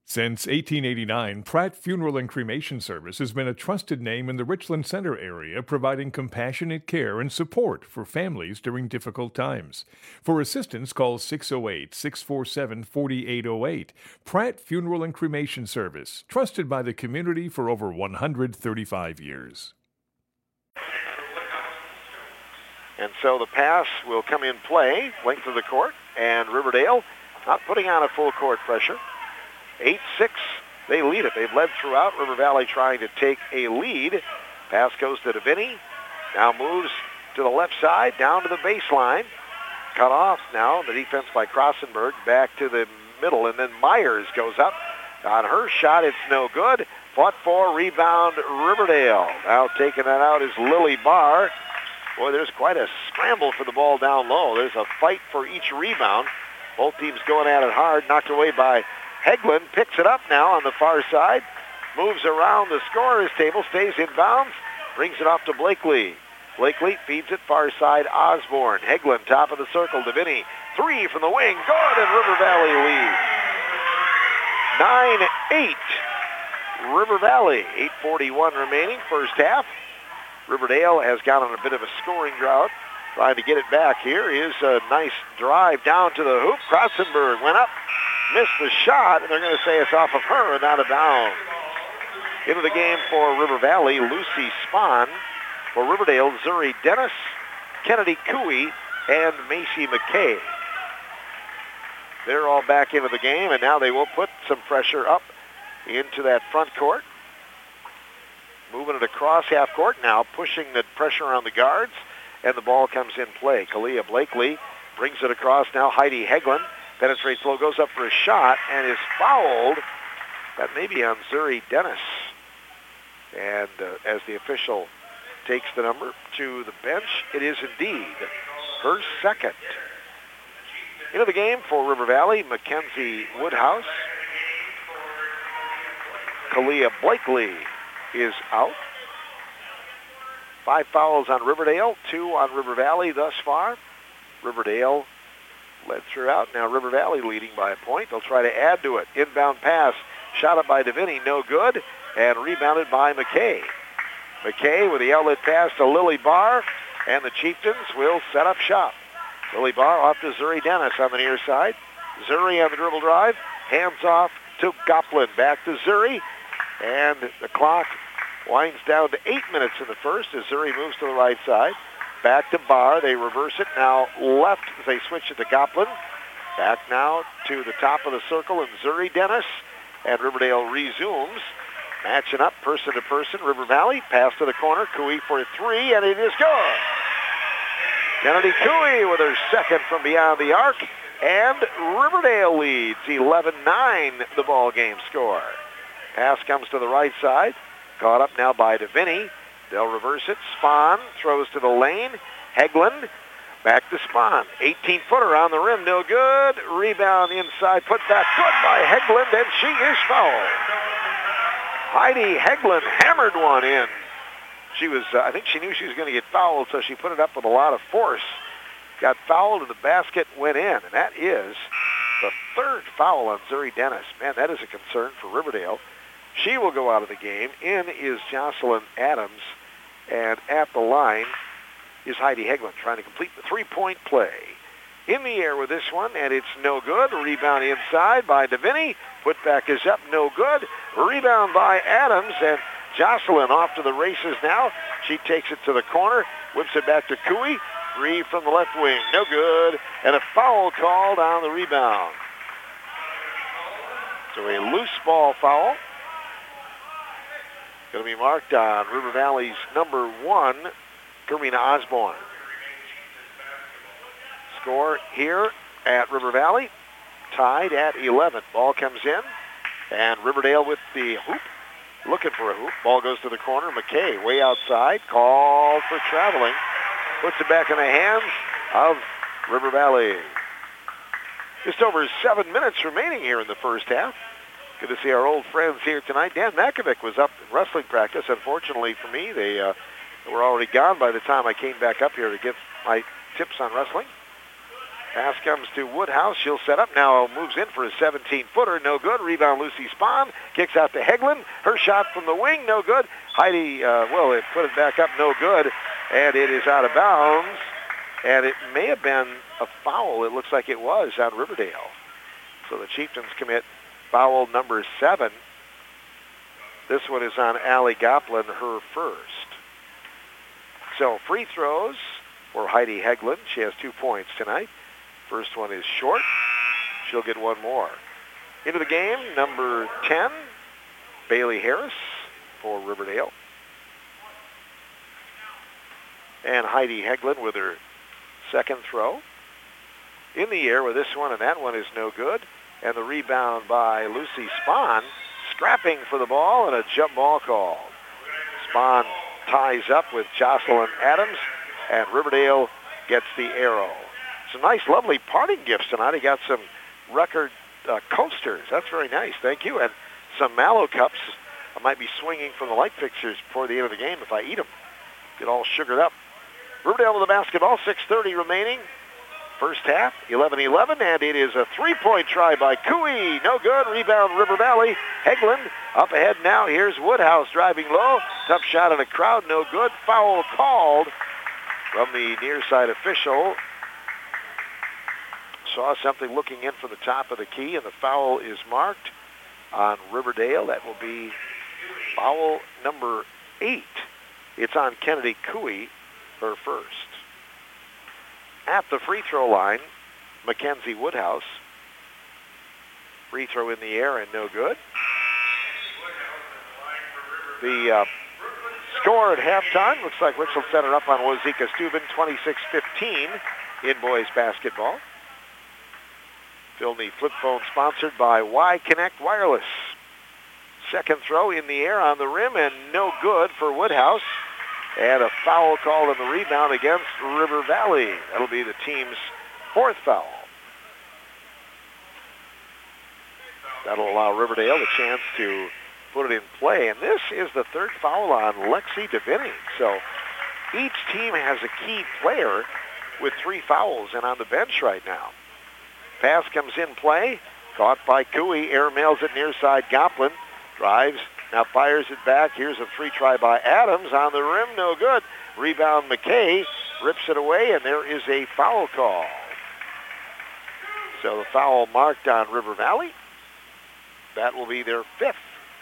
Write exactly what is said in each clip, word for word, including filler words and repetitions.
Since eighteen eighty-nine, Pratt Funeral and Cremation Service has been a trusted name in the Richland Center area, providing compassionate care and support for families during difficult times. For assistance, call six oh eight, six four seven, four eight oh eight. Pratt Funeral and Cremation Service, trusted by the community for over one hundred thirty-five years. And so the pass will come in play, length of the court, and Riverdale not putting on a full court pressure. eight six, they lead it. They've led throughout. River Valley trying to take a lead. Pass goes to DeVinny. Now moves to the left side, down to the baseline. Cut off now. The defense by Krossenberg back to the middle, and then Myers goes up. On her shot, it's no good. Fought for, rebound, Riverdale. Now taking that out is Lily Barr. Boy, there's quite a scramble for the ball down low. There's a fight for each rebound. Both teams going at it hard. Knocked away by Hegland. Picks it up now on the far side. Moves around the scorer's table. Stays in bounds. Brings it off to Blakely. Blakely feeds it far side. Osborne. Hegland, top of the circle. DeVinny. Three from the wing. Good, and River Valley leads. nine eight. River Valley. eight forty-one remaining. First half. Riverdale has got on a bit of a scoring drought. Trying to get it back here is a nice drive down to the hoop. Krotzenberg went up, missed the shot, and they're going to say it's off of her and out of bounds. Into the game for River Valley, Lucy Spahn. For Riverdale, Zuri Dennis, Kennedy Cooey, and Macy McKay. They're all back into the game, and now they will put some pressure up into that front court. Moving it across half court now, pushing the pressure on the guards, and the ball comes in play. Kalia Blakely brings it across now. Heidi Hegland penetrates low, goes up for a shot, and is fouled. That may be on Zuri Dennis. And uh, as the official takes the number to the bench, it is indeed her second. Into the game for River Valley, Mackenzie Woodhouse. Kalia Blakely is out. Five fouls on Riverdale, two on River Valley thus far. Riverdale led throughout. Now River Valley leading by a point. They'll try to add to it. Inbound pass, shot up by DeVinny, no good, and rebounded by McKay. McKay with the outlet pass to Lily Barr, and the Chieftains will set up shop. Lily Barr off to Zuri Dennis on the near side. Zuri on the dribble drive, hands off to Goplin. Back to Zuri. And the clock winds down to eight minutes in the first as Zuri moves to the right side. Back to Barr. They reverse it. Now left as they switch it to Goplin. Back now to the top of the circle and Zuri Dennis. And Riverdale resumes. Matching up person to person. River Valley. Pass to the corner. Cooey for three, and it is good. Kennedy Cooey with her second from beyond the arc. And Riverdale leads eleven nine the ball game score. Pass comes to the right side. Caught up now by DeVinny. They'll reverse it. Spahn throws to the lane. Hegland back to Spahn. eighteen-footer on the rim. No good. Rebound inside. Put back good by Hegland, and she is fouled. Heidi Hegland hammered one in. She was, uh, I think she knew she was going to get fouled, so she put it up with a lot of force. Got fouled, and the basket went in, and that is the third foul on Zuri Dennis. Man, that is a concern for Riverdale. She will go out of the game. In is Jocelyn Adams. And at the line is Heidi Hegland trying to complete the three-point play. In the air with this one, and it's no good. Rebound inside by DeVinny. Putback is up, no good. Rebound by Adams, and Jocelyn off to the races now. She takes it to the corner, whips it back to Cooey. Three from the left wing, no good. And a foul called on the rebound. So a loose ball foul. Going to be marked on River Valley's number one, Karina Osborne. Score here at River Valley, tied at eleven. Ball comes in, and Riverdale with the hoop, looking for a hoop. Ball goes to the corner. McKay way outside, called for traveling. Puts it back in the hands of River Valley. Just over seven minutes remaining here in the first half. Good to see our old friends here tonight. Dan Makovic was up in wrestling practice. Unfortunately for me, they uh, were already gone by the time I came back up here to get my tips on wrestling. Pass comes to Woodhouse. She'll set up now. Moves in for a seventeen-footer. No good. Rebound, Lucy Spahn. Kicks out to Heglin. Her shot from the wing. No good. Heidi, uh, well, it put it back up. No good. And it is out of bounds. And it may have been a foul. It looks like it was on Riverdale. So the Chieftains commit foul number seven. This one is on Allie Goplin, her first. So free throws for Heidi Heglin. She has two points tonight. First one is short. She'll get one more. Into the game, number ten, Bailey Harris for Riverdale. And Heidi Heglin with her second throw. In the air with this one, and that one is no good. And the rebound by Lucy Spahn, scrapping for the ball, and a jump ball called. Spahn ties up with Jocelyn Adams, and Riverdale gets the arrow. Some nice, lovely parting gifts tonight. He got some record uh, coasters. That's very nice. Thank you. And some Mallow cups. I might be swinging from the light fixtures before the end of the game if I eat them. Get all sugared up. Riverdale with the basketball. six thirty remaining. First half, eleven eleven, and it is a three-point try by Cooey. No good. Rebound, River Valley. Heglin up ahead now. Here's Woodhouse driving low. Tough shot in the crowd. No good. Foul called from the near side official. Saw something looking in from the top of the key, and the foul is marked on Riverdale. That will be foul number eight. It's on Kennedy Cooey, her first. At the free throw line, Mackenzie Woodhouse. Free throw in the air and no good. The uh, score at halftime looks like Richland Center up on Wazeeka Steuben, twenty-six fifteen in boys basketball. Filney flip phone sponsored by Y-Connect Wireless. Second throw in the air on the rim and no good for Woodhouse. And a foul called on the rebound against River Valley. That'll be the team's fourth foul. That'll allow Riverdale the chance to put it in play. And this is the third foul on Lexi DeVinny. So each team has a key player with three fouls and on the bench right now. Pass comes in play. Caught by Cooey. Air mails it near side. Goplin drives. Now fires it back. Here's a free try by Adams. On the rim, no good. Rebound McKay. Rips it away, and there is a foul call. So the foul marked on River Valley. That will be their fifth.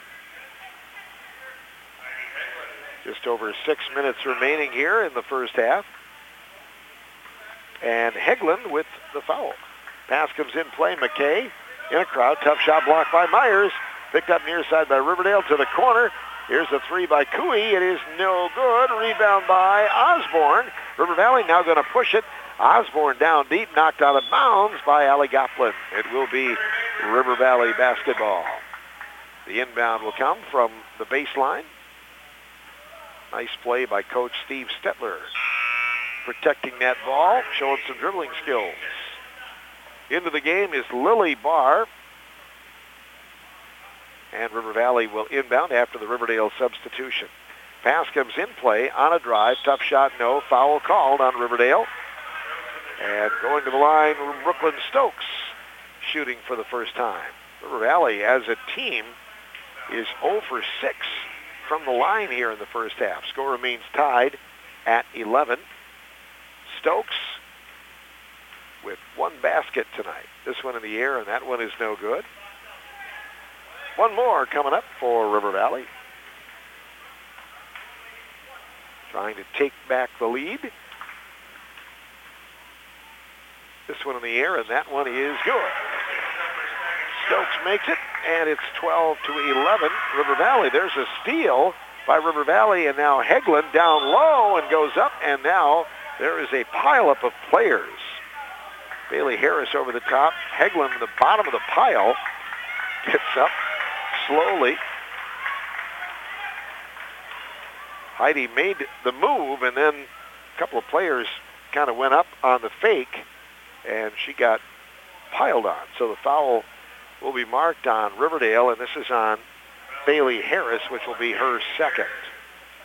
Just over six minutes remaining here in the first half. And Heglin with the foul. Pass comes in play. McKay in a crowd. Tough shot blocked by Myers. Picked up near side by Riverdale to the corner. Here's a three by Cooey. It is no good. Rebound by Osborne. River Valley now going to push it. Osborne down deep, knocked out of bounds by Allie Goplin. It will be River Valley basketball. The inbound will come from the baseline. Nice play by Coach Steve Stetler. Protecting that ball, showing some dribbling skills. Into the game is Lily Barr. And River Valley will inbound after the Riverdale substitution. Pass comes in play on a drive. Tough shot, no. Foul called on Riverdale. And going to the line, Brooklyn Stokes shooting for the first time. River Valley, as a team, is zero for six from the line here in the first half. Score remains tied at eleven. Stokes with one basket tonight. This one in the air, and that one is no good. One more coming up for River Valley. Trying to take back the lead. This one in the air, and that one is good. Stokes makes it, and it's twelve to eleven. River Valley, there's a steal by River Valley, and now Heglin down low and goes up, and now there is a pileup of players. Bailey Harris over the top. Heglin in the bottom of the pile. Gets up slowly. Heidi made the move, and then a couple of players kind of went up on the fake, and she got piled on. So the foul will be marked on Riverdale, and this is on Bailey Harris, which will be her second.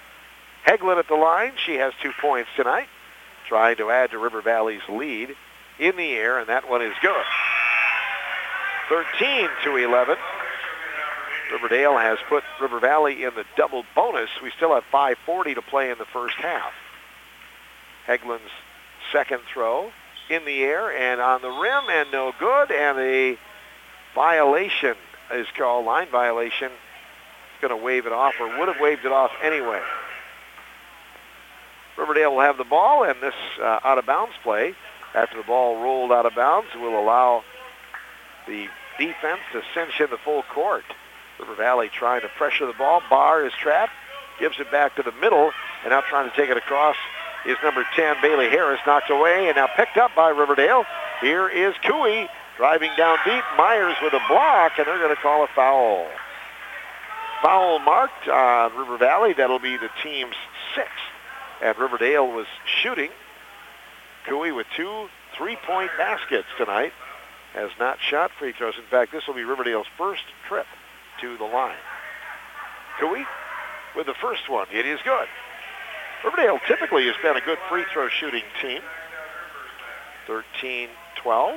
Heglin at the line. She has two points tonight, trying to add to River Valley's lead. in the air, and that one is good. thirteen to eleven. Riverdale has put River Valley in the double bonus. We still have five forty to play in the first half. Heglin's second throw in the air and on the rim, and no good, and a violation is called, line violation. It's going to wave it off, or would have waved it off anyway. Riverdale will have the ball, and this uh, out-of-bounds play, after the ball rolled out of bounds, will allow the defense to cinch in the full court. River Valley trying to pressure the ball. Barr is trapped, gives it back to the middle, and now trying to take it across is number ten, Bailey Harris, knocked away, and now picked up by Riverdale. Here is Cooey driving down deep. Myers with a block, and they're going to call a foul. Foul marked on River Valley. That'll be the team's sixth. And Riverdale was shooting. Cooey with two three-point baskets tonight. Has not shot free throws. In fact, this will be Riverdale's first trip to the line. Cooey with the first one. It is good. Riverdale typically has been a good free throw shooting team. thirteen twelve.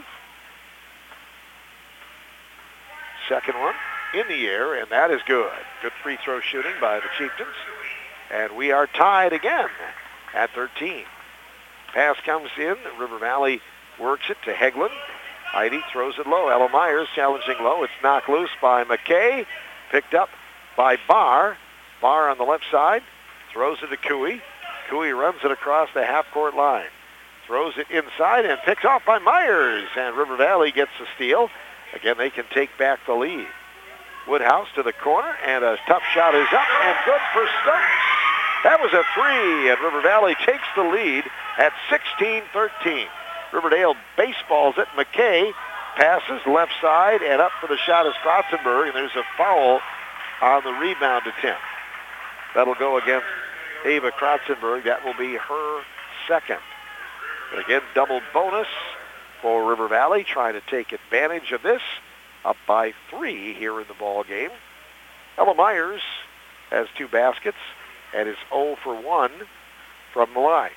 Second one in the air, and that is good. Good free throw shooting by the Chieftains. And we are tied again at thirteen. Pass comes in. River Valley works it to Heglin. Heidi throws it low. Ella Myers challenging low. It's knocked loose by McKay. Picked up by Barr. Barr on the left side. Throws it to Cooey. Cooey runs it across the half-court line. Throws it inside and picks off by Myers. And River Valley gets the steal. Again, they can take back the lead. Woodhouse to the corner, and a tough shot is up and good for Stokes. That was a three, and River Valley takes the lead at sixteen thirteen. Riverdale baseballs it. McKay passes left side, and up for the shot is Krotzenberg, and there's a foul on the rebound attempt. That'll go against Ava Krotzenberg. That will be her second. And again, double bonus for River Valley, trying to take advantage of this. Up by three here in the ball game. Ella Myers has two baskets and is zero for one from the line.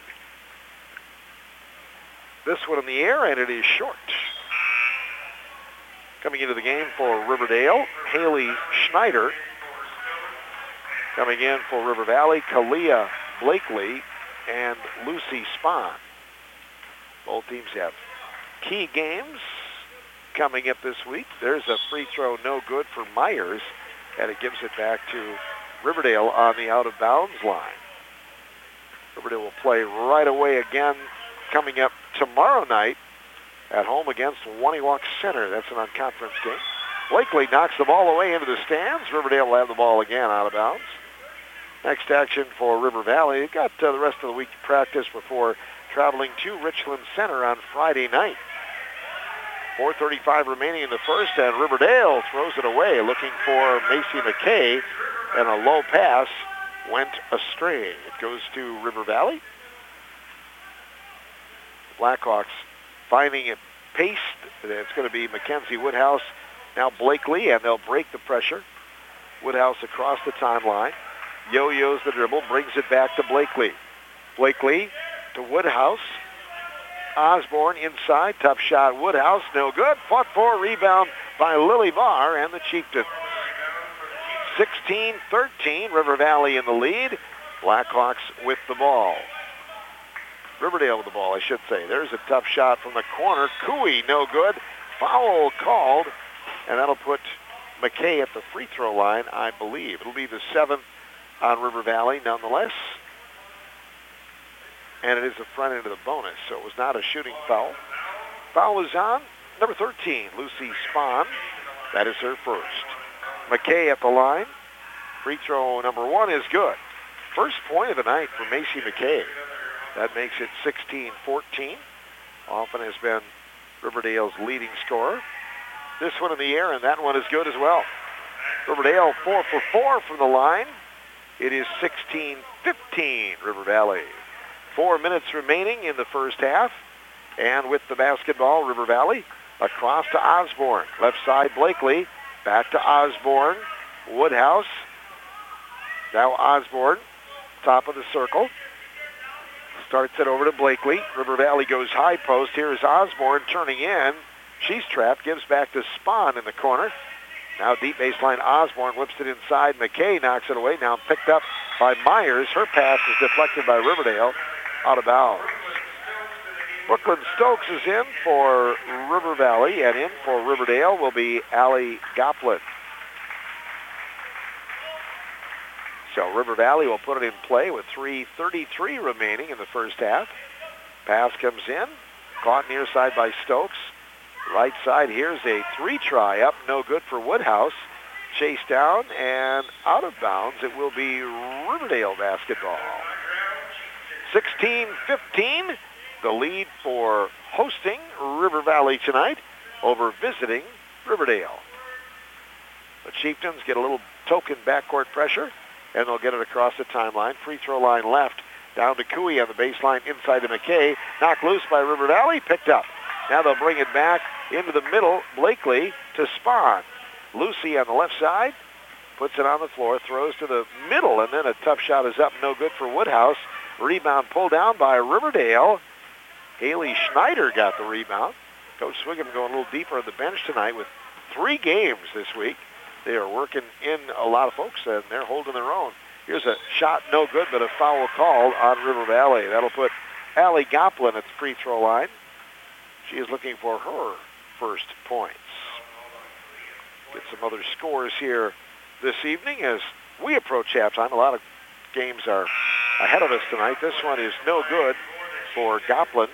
This one in the air, and it is short. Coming into the game for Riverdale, Haley Schneider. Coming in for River Valley, Kalia Blakely and Lucy Spahn. Both teams have key games coming up this week. There's a free throw no good for Myers, and it gives it back to Riverdale on the out-of-bounds line. Riverdale will play right away again coming up tomorrow night at home against Waniwak Center. That's an unconference game. Blakely knocks the ball away into the stands. Riverdale will have the ball again out of bounds. Next action for River Valley. They've got uh, the rest of the week to practice before traveling to Richland Center on Friday night. four thirty-five remaining in the first, and Riverdale throws it away, looking for Macy McKay, and a low pass went astray. It goes to River Valley. Blackhawks finding it paced. It's going to be Mackenzie Woodhouse, now Blakely, and they'll break the pressure. Woodhouse across the timeline. Yo-yos the dribble, brings it back to Blakely. Blakely to Woodhouse. Osborne inside, tough shot, Woodhouse, no good. Fought for, rebound by Lily Barr and the Chieftains. sixteen thirteen, River Valley in the lead. Blackhawks with the ball. Riverdale with the ball, I should say. There's a tough shot from the corner. Cooey, no good. Foul called, and that'll put McKay at the free throw line, I believe. It'll be the seventh on River Valley nonetheless. And it is the front end of the bonus, so it was not a shooting foul. Foul is on number thirteen, Lucy Spahn. That is her first. McKay at the line. Free throw number one is good. First point of the night for Macy McKay. That makes it sixteen fourteen. Often has been Riverdale's leading scorer. This one in the air, and that one is good as well. Riverdale four for four from the line. It is sixteen fifteen, River Valley. Four minutes remaining in the first half. And with the basketball, River Valley across to Osborne. Left side, Blakely. Back to Osborne. Woodhouse. Now Osborne, top of the circle. Starts it over to Blakely. River Valley goes high post. Here's Osborne turning in. She's trapped. Gives back to Spahn in the corner. Now deep baseline. Osborne whips it inside. McKay knocks it away. Now picked up by Myers. Her pass is deflected by Riverdale. Out of bounds. Brooklyn Stokes is in for River Valley, and in for Riverdale will be Allie Goplin. So River Valley will put it in play with three thirty-three remaining in the first half. Pass comes in, caught near side by Stokes. Right side, here's a three-try up, no good for Woodhouse. Chased down and out of bounds. It will be Riverdale basketball. sixteen fifteen, the lead for hosting River Valley tonight over visiting Riverdale. The Chieftains get a little token backcourt pressure, and they'll get it across the timeline. Free throw line left, down to Cooey on the baseline, inside to McKay. Knocked loose by River Valley, picked up. Now they'll bring it back into the middle. Blakely to Spahn. Lucy on the left side, puts it on the floor, throws to the middle, and then a tough shot is up, no good for Woodhouse. Rebound pulled down by Riverdale. Haley Schneider got the rebound. Coach Swigum going a little deeper on the bench tonight with three games this week. They are working in a lot of folks, and they're holding their own. Here's a shot, no good, but a foul called on River Valley. That'll put Allie Goplin at the free throw line. She is looking for her first points. Get some other scores here this evening as we approach halftime. A lot of games are ahead of us tonight. This one is no good for Goplin.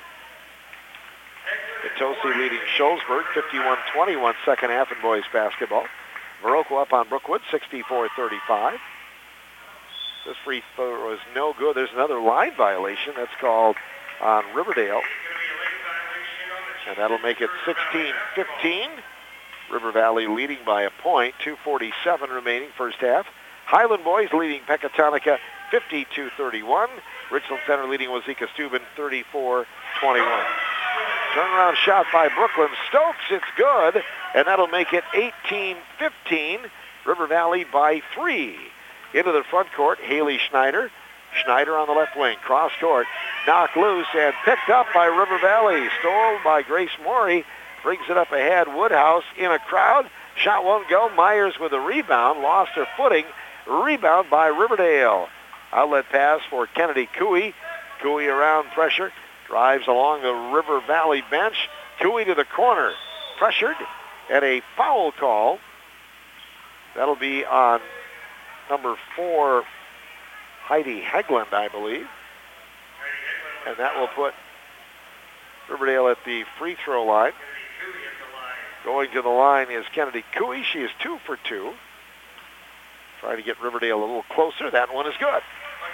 Itosi leading Shullsburg, fifty-one twenty-one second half in boys basketball. Morocco up on Brookwood, sixty-four thirty-five. This free throw is no good. There's another line violation that's called on Riverdale. And that'll make it sixteen fifteen. River Valley leading by a point, two forty-seven remaining first half. Highland Boys leading Pecatonica fifty-two thirty-one. Richland Center leading Wazeeka Steuben thirty-four twenty-one. Turnaround shot by Brooklyn Stokes. It's good, and that'll make it eighteen fifteen. River Valley by three. Into the front court, Haley Schneider. Schneider on the left wing, cross court, knocked loose and picked up by River Valley. Stole by Grace Morey. Brings it up ahead. Woodhouse in a crowd. Shot won't go. Myers with a rebound. Lost her footing. Rebound by Riverdale. Outlet pass for Kennedy Cooey. Cooey around pressure. Drives along the River Valley bench. Cooey to the corner. Pressured. And a foul call. That'll be on number four, Heidi Hegland, I believe. And that will put Riverdale at the free throw line. Going to the line is Kennedy Cooey. She is two for two. Trying to get Riverdale a little closer. That one is good.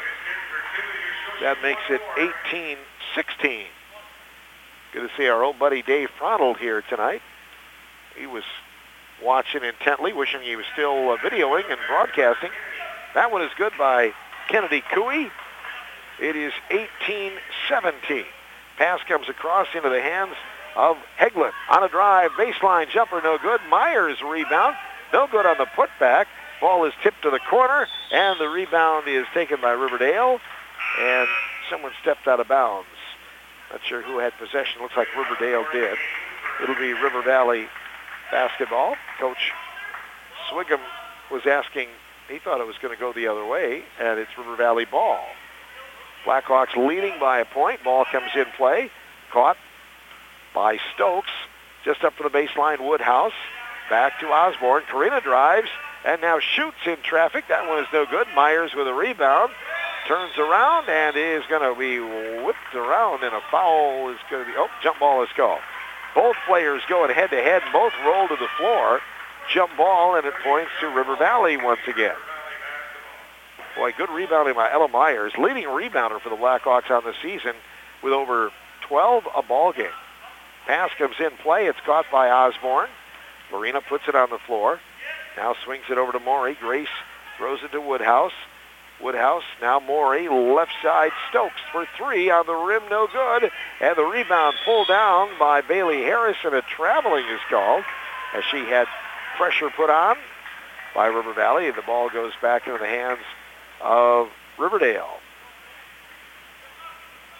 That makes it eighteen sixteen. Good to see our old buddy Dave Fronald here tonight. He was watching intently, wishing he was still uh, videoing and broadcasting. That one is good by Kennedy Cooey. It is eighteen seventeen. Pass comes across into the hands of Hegland. On a drive, baseline jumper, no good. Myers rebound, no good on the putback. Ball is tipped to the corner, and the rebound is taken by Riverdale, and someone stepped out of bounds. Not sure who had possession. Looks like Riverdale did. It'll be River Valley basketball. Coach Swigum was asking, he thought it was going to go the other way, and it's River Valley ball. Blackhawks leading by a point. Ball comes in play. Caught by Stokes. Just up for the baseline, Woodhouse. Back to Osborne. Karina drives and now shoots in traffic. That one is no good. Myers with a rebound. Turns around and is going to be whipped around, and a foul is going to be, oh, jump ball is called. Both players going head-to-head. Both roll to the floor. Jump ball, and it points to River Valley once again. Boy, good rebounding by Ella Myers, leading rebounder for the Blackhawks on the season with over twelve a ball game. Pass comes in play. It's caught by Osborne. Marina puts it on the floor. Now swings it over to Morey. Grace throws it to Woodhouse. Woodhouse, now Morey, left side Stokes for three on the rim, no good. And the rebound pulled down by Bailey Harris, and a traveling is called as she had pressure put on by River Valley, and the ball goes back into the hands of Riverdale.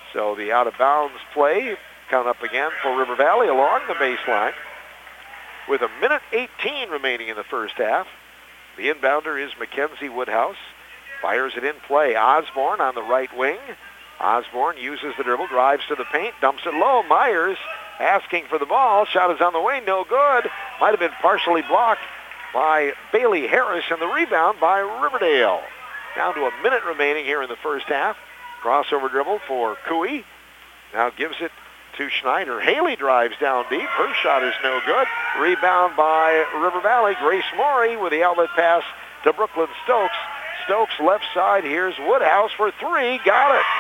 So the out-of-bounds play count up again for River Valley along the baseline. With a minute eighteen remaining in the first half, the inbounder is Mackenzie Woodhouse. Fires it in play. Osborne on the right wing. Osborne uses the dribble, drives to the paint, dumps it low. Myers asking for the ball. Shot is on the way, no good. Might have been partially blocked by Bailey Harris, and the rebound by Riverdale. Down to a minute remaining here in the first half. Crossover dribble for Cooey. Now gives it to Schneider. Haley drives down deep. Her shot is no good. Rebound by River Valley. Grace Morey with the outlet pass to Brooklyn Stokes. Stokes left side. Here's Woodhouse for three. Got it.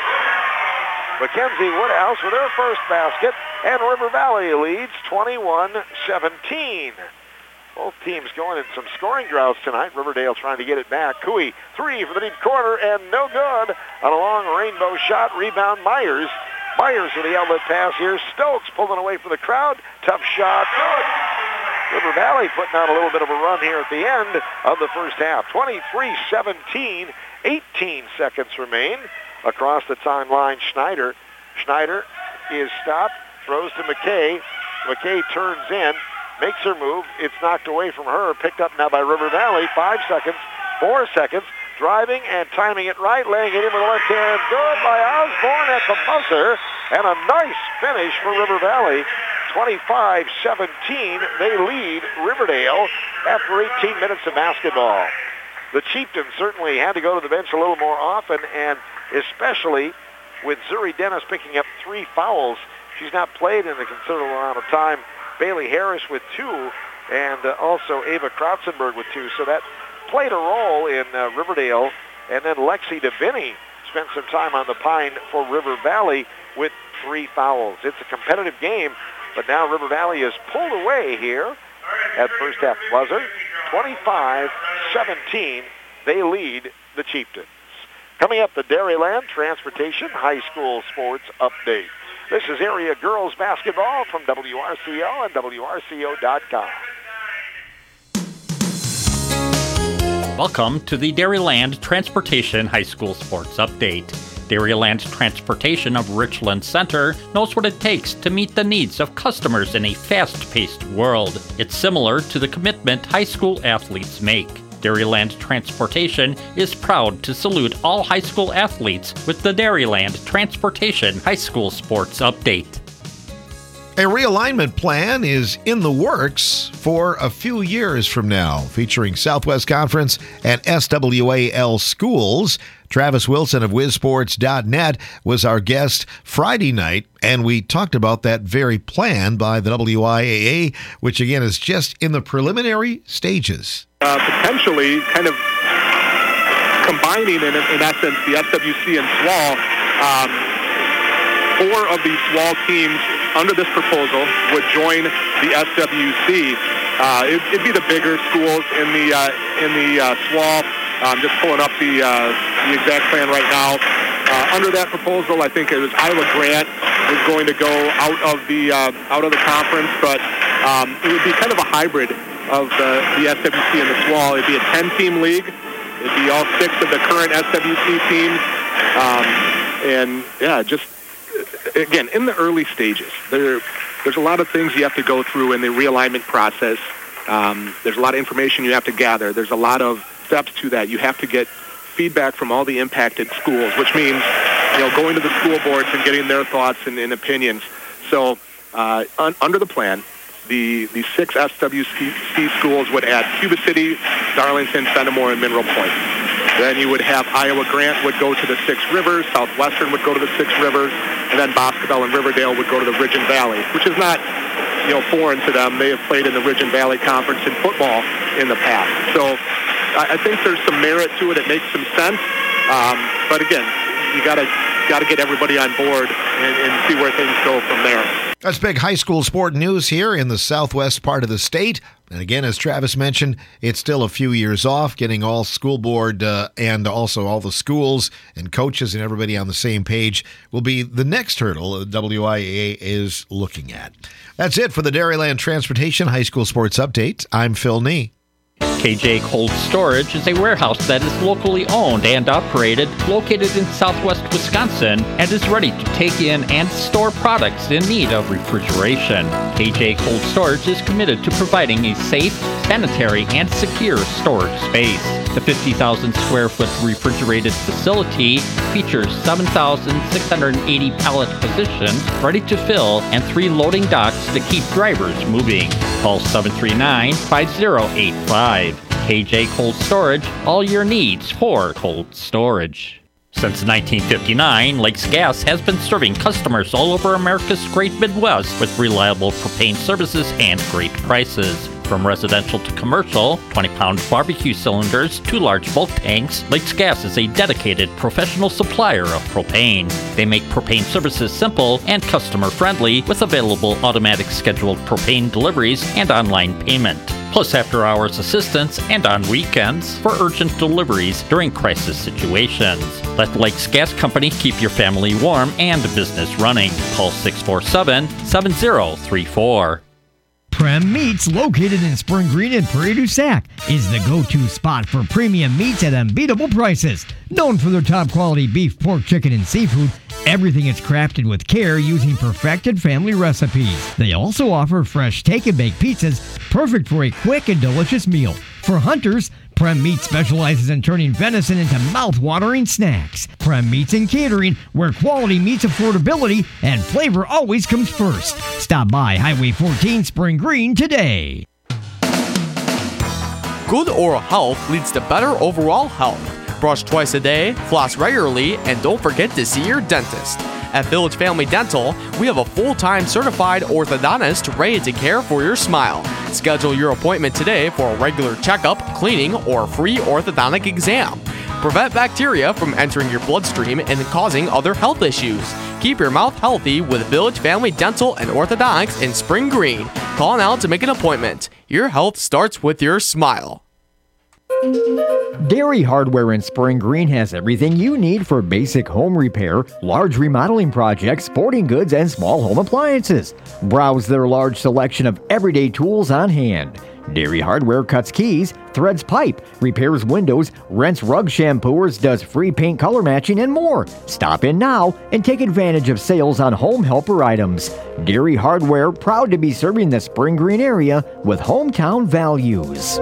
Mackenzie Woodhouse with her first basket. And River Valley leads twenty-one seventeen. Both teams going in some scoring droughts tonight. Riverdale trying to get it back. Cooey, three from the deep corner, and no good. On a long rainbow shot. Rebound Myers. Myers with the outlet pass. Here's Stokes pulling away from the crowd. Tough shot. Good. River Valley putting out a little bit of a run here at the end of the first half. twenty-three seventeen. eighteen seconds remain. Across the timeline, Schneider. Schneider is stopped. Throws to McKay. McKay turns in. Makes her move. It's knocked away from her. Picked up now by River Valley. Five seconds. Four seconds. Driving and timing it right. Laying it in with the left hand. Good by Osborne at the buzzer. And a nice finish for River Valley. twenty-five seventeen. They lead Riverdale after eighteen minutes of basketball. The Chieftains certainly had to go to the bench a little more often, and especially with Zuri Dennis picking up three fouls. She's not played in a considerable amount of time. Bailey Harris with two, and uh, also Ava Krautzenberg with two. So that played a role in uh, Riverdale. And then Lexi DeVinny spent some time on the pine for River Valley with three fouls. It's a competitive game, but now River Valley is pulled away here at first half buzzer. twenty-five seventeen, they lead the Chieftains. Coming up, the Dairyland Transportation High School Sports Update. This is area girls basketball from W R C O and W R C O dot com. Welcome to the Dairyland Transportation High School Sports Update. Dairyland Transportation of Richland Center knows what it takes to meet the needs of customers in a fast-paced world. It's similar to the commitment high school athletes make. Dairyland Transportation is proud to salute all high school athletes with the Dairyland Transportation High School Sports Update. A realignment plan is in the works for a few years from now, featuring Southwest Conference and S W A L schools. Travis Wilson of Wiz Sports dot net was our guest Friday night, and we talked about that very plan by the W I A A, which again is just in the preliminary stages. Uh, potentially kind of combining, in, in essence, the S W C and S W A L. Um, four of the S W A L teams under this proposal would join the S W C. Uh, it, it'd be the bigger schools in the uh, in the uh, S W A L. I'm just pulling up the uh, the exact plan right now. Uh, under that proposal, I think it was Iowa Grant was going to go out of the uh, out of the conference, but um, it would be kind of a hybrid of the, the S W C and the S W A L. It'd be a ten-team league. It'd be all six of the current S W C teams, um, and yeah, just again in the early stages. There, there's a lot of things you have to go through in the realignment process. Um, there's a lot of information you have to gather. There's a lot of steps to that. You have to get feedback from all the impacted schools, which means you know going to the school boards and getting their thoughts and, and opinions. So uh, un, under the plan, the the six S W C schools would add Cuba City, Darlington, Fenimore, and Mineral Point. Then you would have Iowa Grant would go to the Six Rivers, Southwestern would go to the Six Rivers, and then Boscobel and Riverdale would go to the Ridge and Valley, which is not you know foreign to them. They have played in the Ridge and Valley Conference in football in the past. So I think there's some merit to it. It makes some sense. Um, but again, you gotta gotta get everybody on board and, and see where things go from there. That's big high school sport news here in the southwest part of the state. And again, as Travis mentioned, it's still a few years off. Getting all school board uh, and also all the schools and coaches and everybody on the same page will be the next hurdle the W I A A is looking at. That's it for the Dairyland Transportation High School Sports Update. I'm Phil Nee. K J Cold Storage is a warehouse that is locally owned and operated, located in southwest Wisconsin, and is ready to take in and store products in need of refrigeration. K J Cold Storage is committed to providing a safe, sanitary, and secure storage space. The fifty thousand square foot refrigerated facility features seven thousand six hundred eighty pallet positions ready to fill and three loading docks to keep drivers moving. Call seven three nine, five zero eight five. K J Cold Storage, all your needs for cold storage. Since nineteen fifty-nine, Lakes Gas has been serving customers all over America's great Midwest with reliable propane services and great prices. From residential to commercial, twenty pound barbecue cylinders to large bulk tanks, Lakes Gas is a dedicated professional supplier of propane. They make propane services simple and customer-friendly with available automatic scheduled propane deliveries and online payment, plus after-hours assistance and on weekends for urgent deliveries during crisis situations. Let Lakes Gas Company keep your family warm and business running. Call six four seven, seven zero three four. Prem Meats, located in Spring Green and Prairie du Sac, is the go-to spot for premium meats at unbeatable prices. Known for their top quality beef, pork, chicken, and seafood, everything is crafted with care using perfected family recipes. They also offer fresh take-and-bake pizzas, perfect for a quick and delicious meal. For hunters, Prem Meats specializes in turning venison into mouth-watering snacks. Prem Meats and Catering, where quality meets affordability and flavor always comes first. Stop by Highway fourteen, Spring Green today. Good oral health leads to better overall health. Brush twice a day, floss regularly, and don't forget to see your dentist. At Village Family Dental, we have a full-time certified orthodontist ready to care for your smile. Schedule your appointment today for a regular checkup, cleaning, or free orthodontic exam. Prevent bacteria from entering your bloodstream and causing other health issues. Keep your mouth healthy with Village Family Dental and Orthodontics in Spring Green. Call now to make an appointment. Your health starts with your smile. Dairy Hardware in Spring Green has everything you need for basic home repair, large remodeling projects, sporting goods, and small home appliances. Browse their large selection of everyday tools on hand. Dairy Hardware cuts keys, threads pipe, repairs windows, rents rug shampooers, does free paint color matching, and more. Stop in now and take advantage of sales on home helper items. Dairy Hardware, proud to be serving the Spring Green area with hometown values.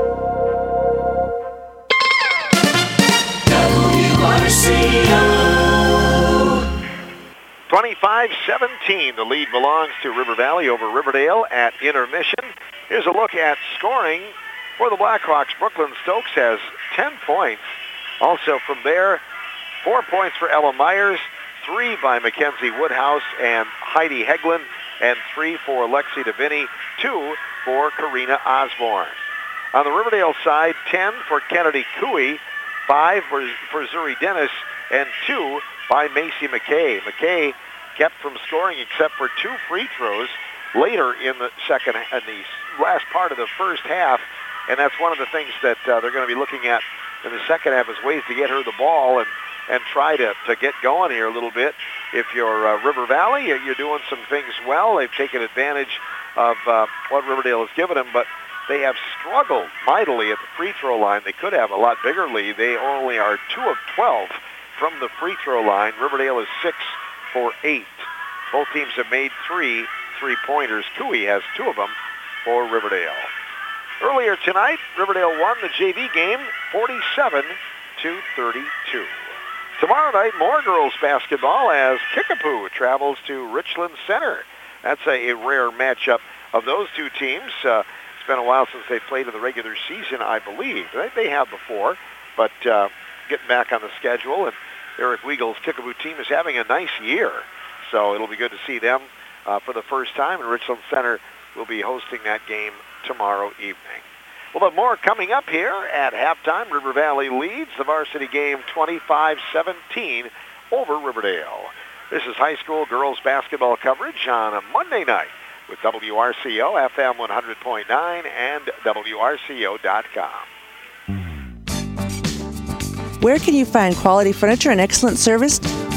twenty-five seventeen, the lead belongs to River Valley over Riverdale at intermission. Here's a look at scoring for the Blackhawks. Brooklyn Stokes has ten points. Also from there, four points for Ella Myers, three by Mackenzie Woodhouse and Heidi Heglin, and three for Lexi DeVinny, two for Karina Osborne. On the Riverdale side, ten for Kennedy Cooey, five for, for Zuri Dennis, and two by Macy McKay. McKay kept from scoring except for two free throws later in the second, in the last part of the first half, and that's one of the things that uh, they're going to be looking at in the second half is ways to get her the ball and, and try to, to get going here a little bit. If you're uh, River Valley, you're doing some things well. They've taken advantage of uh, what Riverdale has given them, but they have struggled mightily at the free throw line. They could have a lot bigger lead. They only are two of twelve from the free throw line. Riverdale is six for eight. Both teams have made three three-pointers. Cooey has two of them for Riverdale. Earlier tonight, Riverdale won the J V game forty-seven to thirty-two. Tomorrow night, more girls basketball as Kickapoo travels to Richland Center. That's a, a rare matchup of those two teams. Uh, it's been a while since they played in the regular season, I believe. They, they have before, but uh, getting back on the schedule. And Eric Weagle's Kickapoo team is having a nice year, so it'll be good to see them uh, for the first time. And Richland Center will be hosting that game tomorrow evening. We'll have more coming up here at halftime. River Valley leads the varsity game twenty-five seventeen over Riverdale. This is high school girls basketball coverage on a Monday night with W R C O, F M one hundred point nine, and W R C O dot com. Where can you find quality furniture and excellent service?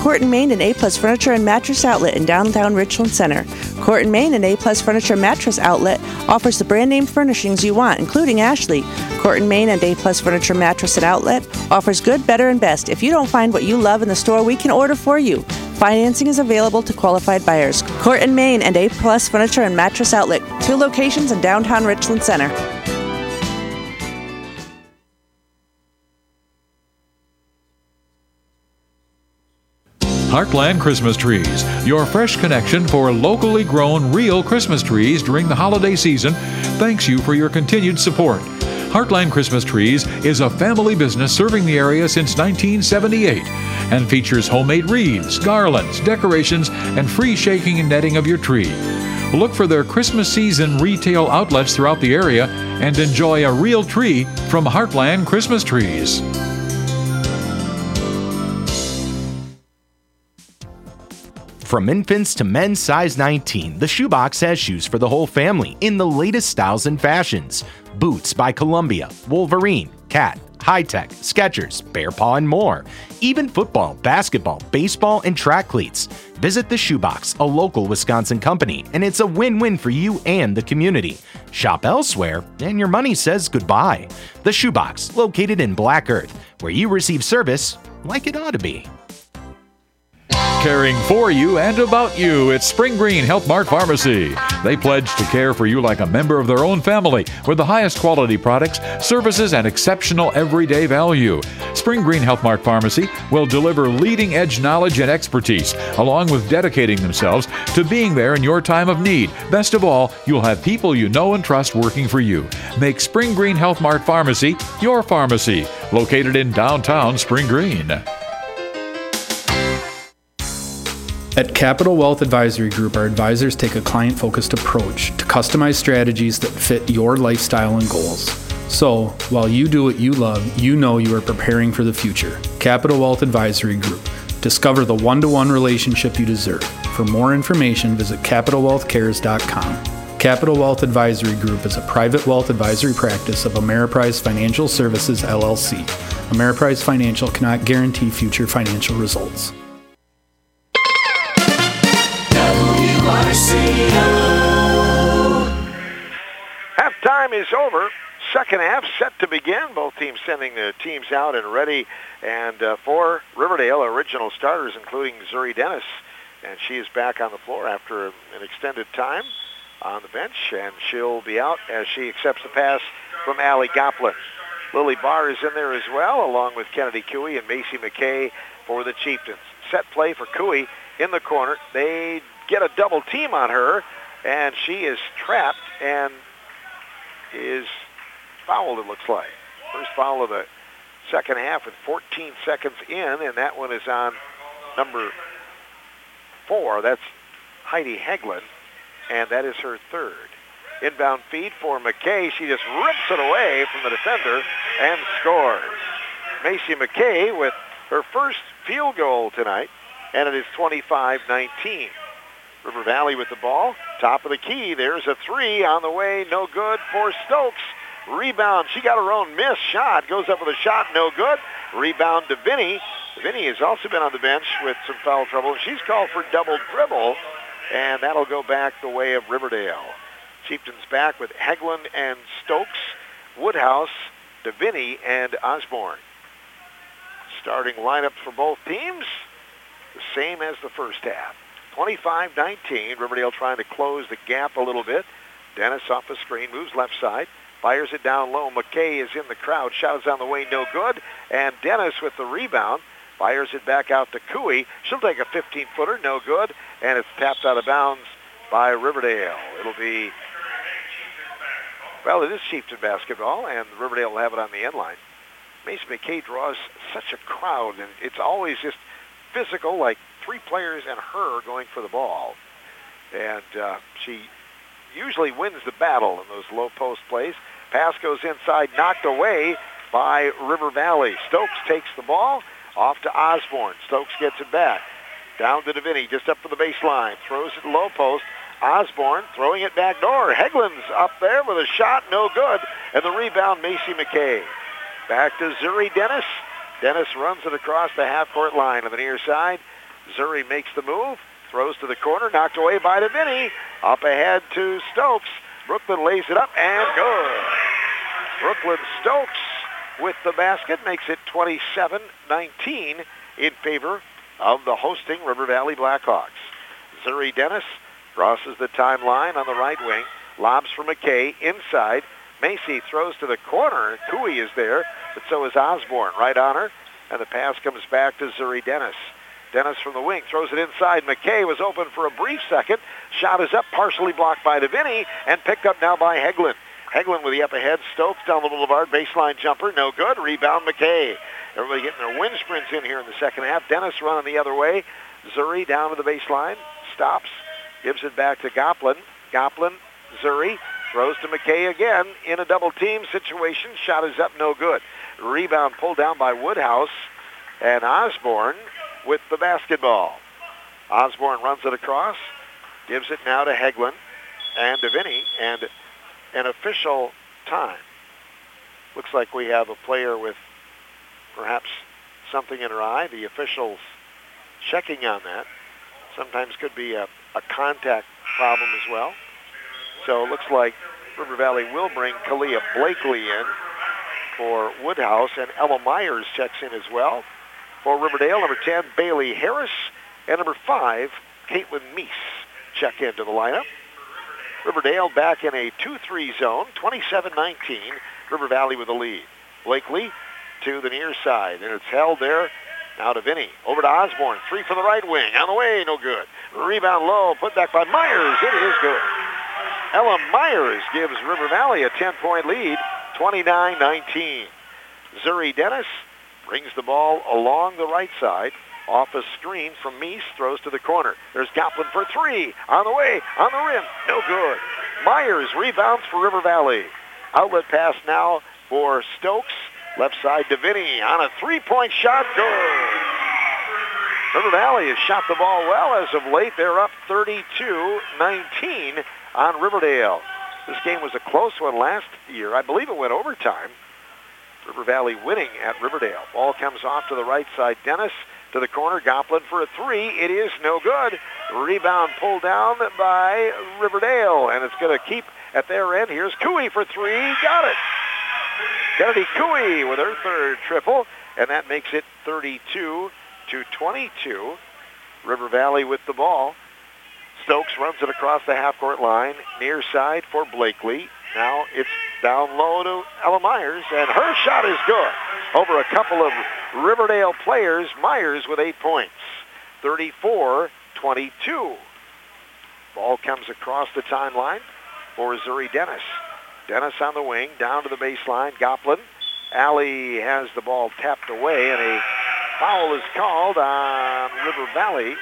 Court and Main and A-Plus Furniture and Mattress Outlet in downtown Richland Center. Court and Main and A-Plus Furniture and Mattress Outlet offers the brand name furnishings you want, including Ashley. Court and Main and A-Plus Furniture Mattress and Outlet offers good, better, and best. If you don't find what you love in the store, we can order for you. Financing is available to qualified buyers. Court and Main and A-Plus Furniture and Mattress Outlet, two locations in downtown Richland Center. Heartland Christmas Trees, your fresh connection for locally grown real Christmas trees during the holiday season, thanks you for your continued support. Heartland Christmas Trees is a family business serving the area since nineteen seventy-eight and features homemade wreaths, garlands, decorations, and free shaking and netting of your tree. Look for their Christmas season retail outlets throughout the area and enjoy a real tree from Heartland Christmas Trees. From infants to men's size nineteen, the Shoebox has shoes for the whole family in the latest styles and fashions. Boots by Columbia, Wolverine, Cat, High Tech, Skechers, Bear Paw, and more. Even football, basketball, baseball, and track cleats. Visit the Shoebox, a local Wisconsin company, and it's a win-win for you and the community. Shop elsewhere, and your money says goodbye. The Shoebox, located in Black Earth, where you receive service like it ought to be. Caring for you and about you, it's Spring Green Health Mart Pharmacy. They pledge to care for you like a member of their own family with the highest quality products, services, and exceptional everyday value. Spring Green Health Mart Pharmacy will deliver leading-edge knowledge and expertise, along with dedicating themselves to being there in your time of need. Best of all, you'll have people you know and trust working for you. Make Spring Green Health Mart Pharmacy your pharmacy, located in downtown Spring Green. At Capital Wealth Advisory Group, our advisors take a client-focused approach to customize strategies that fit your lifestyle and goals. So, while you do what you love, you know you are preparing for the future. Capital Wealth Advisory Group. Discover the one-to-one relationship you deserve. For more information, visit capital wealth cares dot com. Capital Wealth Advisory Group is a private wealth advisory practice of Ameriprise Financial Services, L L C. Ameriprise Financial cannot guarantee future financial results. Halftime is over. Second half set to begin. Both teams sending their teams out and ready. And uh, for Riverdale, original starters, including Zuri Dennis. And she is back on the floor after an extended time on the bench. And she'll be out as she accepts the pass from Allie Goplin. Lily Barr is in there as well, along with Kennedy Cooey and Macy McKay for the Chieftains. Set play for Cooey in the corner. They get a double team on her, and she is trapped and is fouled, it looks like. First foul of the second half with fourteen seconds in, and that one is on number four. That's Heidi Haglund, and that is her third. Inbound feed for McKay. She just rips it away from the defender and scores. Macy McKay with her first field goal tonight, and it is twenty-five nineteen. River Valley with the ball. Top of the key. There's a three on the way. No good for Stokes. Rebound. She got her own miss shot. Goes up with a shot. No good. Rebound to Vinny. Vinny has also been on the bench with some foul trouble. She's called for double dribble, and that'll go back the way of Riverdale. Chieftains back with Haglund and Stokes, Woodhouse, DeVinny, and Osborne. Starting lineup for both teams, the same as the first half. twenty-five nineteen, Riverdale trying to close the gap a little bit. Dennis off the screen, moves left side, fires it down low. McKay is in the crowd, shouts on the way, no good. And Dennis with the rebound, fires it back out to Cooey. She'll take a fifteen-footer, no good. And it's tapped out of bounds by Riverdale. It'll be, well, it is Chieftain basketball, and Riverdale will have it on the end line. Macy McKay draws such a crowd, and it's always just physical, like three players and her going for the ball. And uh, she usually wins the battle in those low post plays. Pass goes inside, knocked away by River Valley. Stokes takes the ball off to Osborne. Stokes gets it back. Down to DeVinny, just up for the baseline. Throws it low post. Osborne throwing it back door. Haglund's up there with a shot, no good. And the rebound, Macy McKay. Back to Zuri Dennis. Dennis runs it across the half-court line on the near side. Zuri makes the move, throws to the corner, knocked away by DeVinny. Up ahead to Stokes. Brooklyn lays it up and good. Brooklyn Stokes with the basket makes it twenty-seven nineteen in favor of the hosting River Valley Blackhawks. Zuri Dennis crosses the timeline on the right wing. Lobs for McKay inside. Macy throws to the corner. Cooey is there, but so is Osborne right on her. And the pass comes back to Zuri Dennis. Dennis from the wing throws it inside. McKay was open for a brief second. Shot is up, partially blocked by DeVinny, and picked up now by Heglin. Heglin with the up ahead. Stokes down the boulevard. Baseline jumper. No good. Rebound McKay. Everybody getting their wind sprints in here in the second half. Dennis running the other way. Zuri down to the baseline. Stops. Gives it back to Goplin. Goplin, Zuri. Throws to McKay again in a double team situation. Shot is up. No good. Rebound pulled down by Woodhouse. And Osborne with the basketball. Osborne runs it across. Gives it now to Heglin and DeVinny. And an official time. Looks like we have a player with perhaps something in her eye. The officials checking on that. Sometimes could be a, a contact problem as well. So it looks like River Valley will bring Kalia Blakely in for Woodhouse, and Ella Myers checks in as well. For Riverdale, number ten, Bailey Harris, and number five, Caitlin Meese check into the lineup. Riverdale back in a two three zone, twenty-seven nineteen. River Valley with the lead. Blakely to the near side, and it's held there. Now to Vinny. Over to Osborne. Three from the right wing. On the way, no good. Rebound low, put back by Myers. It is good. Ella Myers gives River Valley a ten-point lead, twenty-nine nineteen. Zuri Dennis brings the ball along the right side. Off a screen from Meese, throws to the corner. There's Goplin for three. On the way, on the rim. No good. Myers rebounds for River Valley. Outlet pass now for Stokes. Left side to Vinny on a three-point shot. Good. River Valley has shot the ball well as of late. They're up thirty-two nineteen on Riverdale. This game was a close one last year. I believe it went overtime. River Valley winning at Riverdale. Ball comes off to the right side. Dennis to the corner. Goplin for a three. It is no good. Rebound pulled down by Riverdale, and it's going to keep at their end. Here's Cooey for three. Got it. Kennedy Cooey with her third triple, and that makes it thirty-two to twenty-two. River Valley with the ball. Stokes runs it across the half-court line. Near side for Blakely. Now it's down low to Ella Myers, and her shot is good. Over a couple of Riverdale players, Myers with eight points. thirty-four twenty-two. Ball comes across the timeline for Zuri Dennis. Dennis on the wing, down to the baseline. Goplin. Alley has the ball tapped away, and a foul is called on River Valley.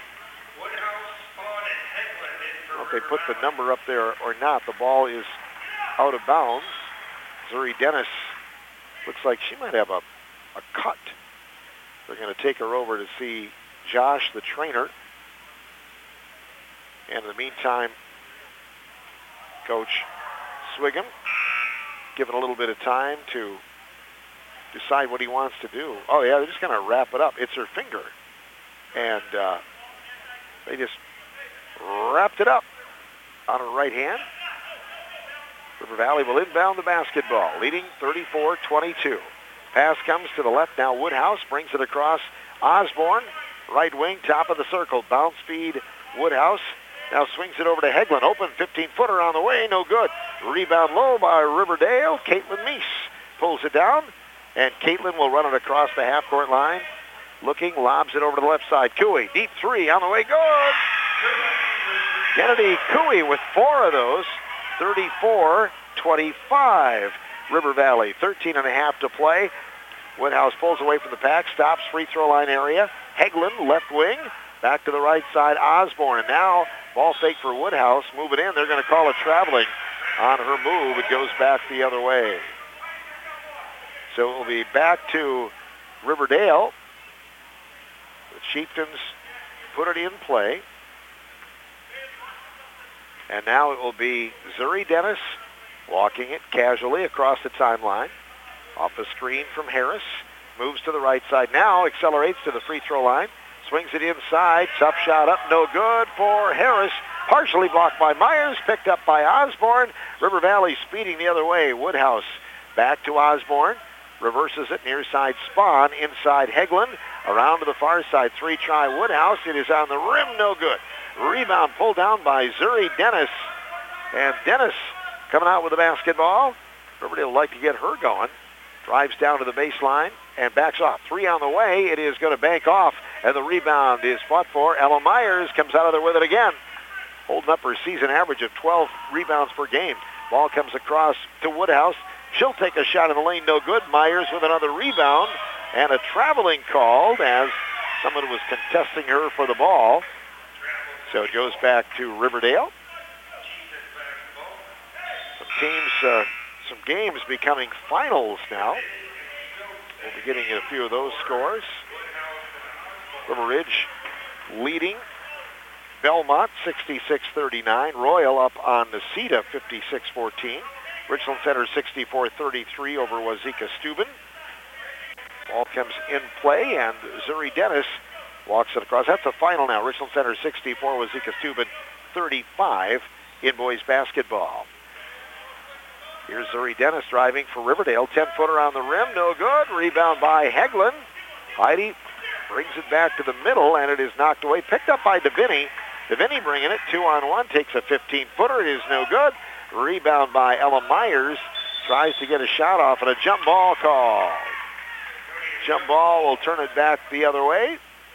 I don't know if they put the number up there or not. The ball is out of bounds. Zuri Dennis looks like she might have a, a cut. They're going to take her over to see Josh, the trainer. And in the meantime, Coach Swigum given a little bit of time to decide what he wants to do. Oh, yeah, they're just going to wrap it up. It's her finger. And uh, they just wrapped it up on her right hand. River Valley will inbound the basketball, leading thirty-four twenty-two. Pass comes to the left now. Woodhouse brings it across. Osborne, right wing, top of the circle. Bounce feed, Woodhouse. Now swings it over to Heglin. Open fifteen-footer on the way. No good. Rebound low by Riverdale. Caitlin Meese pulls it down. And Caitlin will run it across the half-court line. Looking, lobs it over to the left side. Cooey, deep three on the way. Good. Kennedy Cooey with four of those. thirty-four twenty-five. River Valley, thirteen and a half to play. Woodhouse pulls away from the pack. Stops free throw line area. Heglin, left wing. Back to the right side, Osborne. And now ball fake for Woodhouse. Move it in. They're going to call it traveling on her move. It goes back the other way. So it will be back to Riverdale. The Chieftains put it in play. And now it will be Zuri Dennis walking it casually across the timeline. Off a screen from Harris. Moves to the right side now. Accelerates to the free throw line. Swings it inside. Tough shot up. No good for Harris. Partially blocked by Myers. Picked up by Osborne. River Valley speeding the other way. Woodhouse back to Osborne. Reverses it near side Spahn. Inside Heglin. Around to the far side. Three-try Woodhouse. It is on the rim. No good. Rebound pulled down by Zuri Dennis. And Dennis coming out with the basketball. Riverdale would like to get her going. Drives down to the baseline and backs off. Three on the way. It is going to bank off. And the rebound is fought for. Ella Myers comes out of there with it again. Holding up her season average of twelve rebounds per game. Ball comes across to Woodhouse. She'll take a shot in the lane. No good. Myers with another rebound. And a traveling called as someone was contesting her for the ball. So it goes back to Riverdale. Some teams, uh, some games becoming finals now. We'll be getting a few of those scores. River Ridge leading Belmont sixty-six thirty-nine. Royal up on Necedah fifty-six fourteen. Richland Center sixty-four thirty-three over Wazeeka Steuben. Ball comes in play, and Zuri Dennis walks it across. That's the final now. Richland Center sixty-four, Wazeeka Steuben thirty-five in boys basketball. Here's Zuri Dennis driving for Riverdale. ten-footer on the rim, no good. Rebound by Heglin. Heidi brings it back to the middle, and it is knocked away. Picked up by DeVinny. DeVinny bringing it two on one, takes a fifteen-footer. It is no good. Rebound by Ella Myers. Tries to get a shot off, and a jump ball call. Jump ball will turn it back the other way.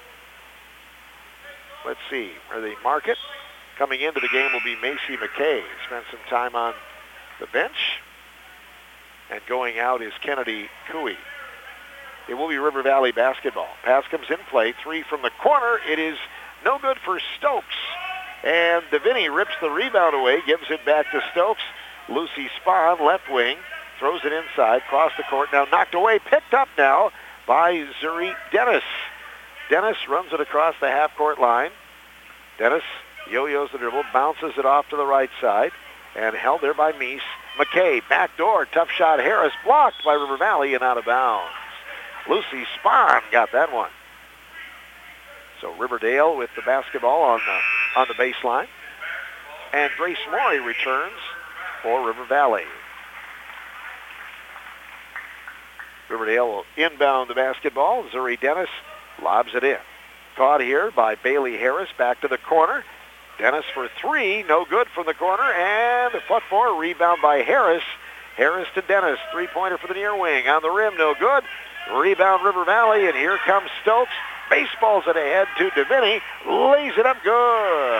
Let's see where they mark it. Coming into the game will be Macy McKay. Spent some time on the bench. And going out is Kennedy Cooey. It will be River Valley basketball. Pass comes in play. Three from the corner. It is no good for Stokes. And DeVinny rips the rebound away, gives it back to Stokes. Lucy Spahn, left wing, throws it inside, cross the court. Now knocked away, picked up now by Zuri Dennis. Dennis runs it across the half-court line. Dennis yo-yos the dribble, bounces it off to the right side, and held there by Meese. McKay, backdoor, tough shot. Harris blocked by River Valley and out of bounds. Lucy Spahn got that one. So Riverdale with the basketball on the, on the baseline. And Grace Morey returns for River Valley. Riverdale will inbound the basketball. Zuri Dennis lobs it in. Caught here by Bailey Harris, back to the corner. Dennis for three, no good from the corner, and a foot four, rebound by Harris. Harris to Dennis, three-pointer for the near wing. On the rim, no good. Rebound River Valley, and here comes Stokes. Baseballs it ahead to DeVinny, lays it up good.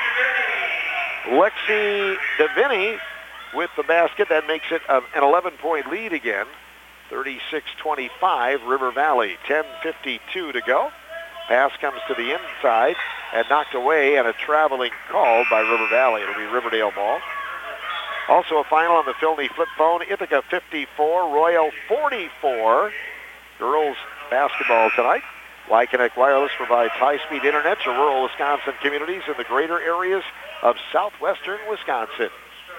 Lexi DeVinny with the basket. That makes it an eleven-point lead again. thirty-six twenty-five, River Valley. ten fifty-two to go. Pass comes to the inside and knocked away, and a traveling called by River Valley. It'll be Riverdale ball. Also a final on the Filney flip phone. Ithaca fifty-four, Royal forty-four. Girls basketball tonight. Y-Connect Wireless provides high-speed internet to rural Wisconsin communities in the greater areas of southwestern Wisconsin.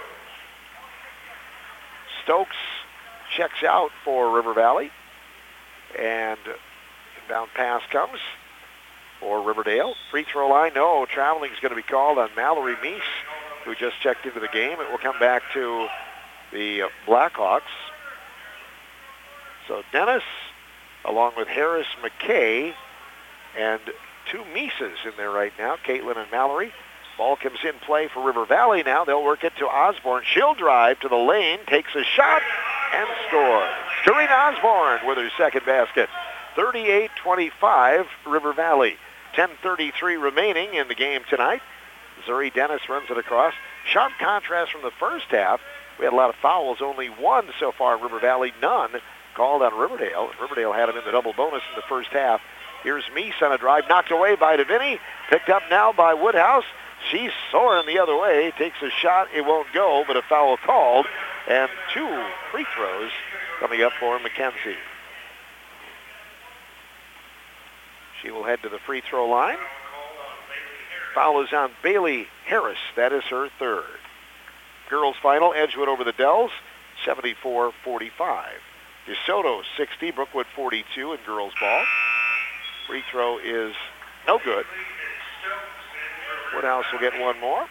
Stokes checks out for River Valley. And inbound pass comes for Riverdale. Free throw line, no. Traveling is going to be called on Mallory Meese, who just checked into the game. It will come back to the Blackhawks. So Dennis, along with Harris, McKay, and two Mises in there right now, Caitlin and Mallory. Ball comes in play for River Valley now. They'll work it to Osborne. She'll drive to the lane, takes a shot, and scores. Karina Osborne with her second basket. thirty-eight twenty-five, River Valley. ten thirty-three remaining in the game tonight. Zuri Dennis runs it across. Sharp contrast from the first half. We had a lot of fouls, only one so far in River Valley, none called on Riverdale. Riverdale had him in the double bonus in the first half. Here's Meese on a drive, knocked away by DeVinny, picked up now by Woodhouse. She's soaring the other way, takes a shot, it won't go, but a foul called, and two free throws coming up for McKenzie. She will head to the free throw line. Foul is on Bailey Harris. That is her third. Girls final, Edgewood over the Dells, seventy-four forty-five. DeSoto sixty, Brookwood forty-two in girls ball. Free throw is No good. Woodhouse will get one more.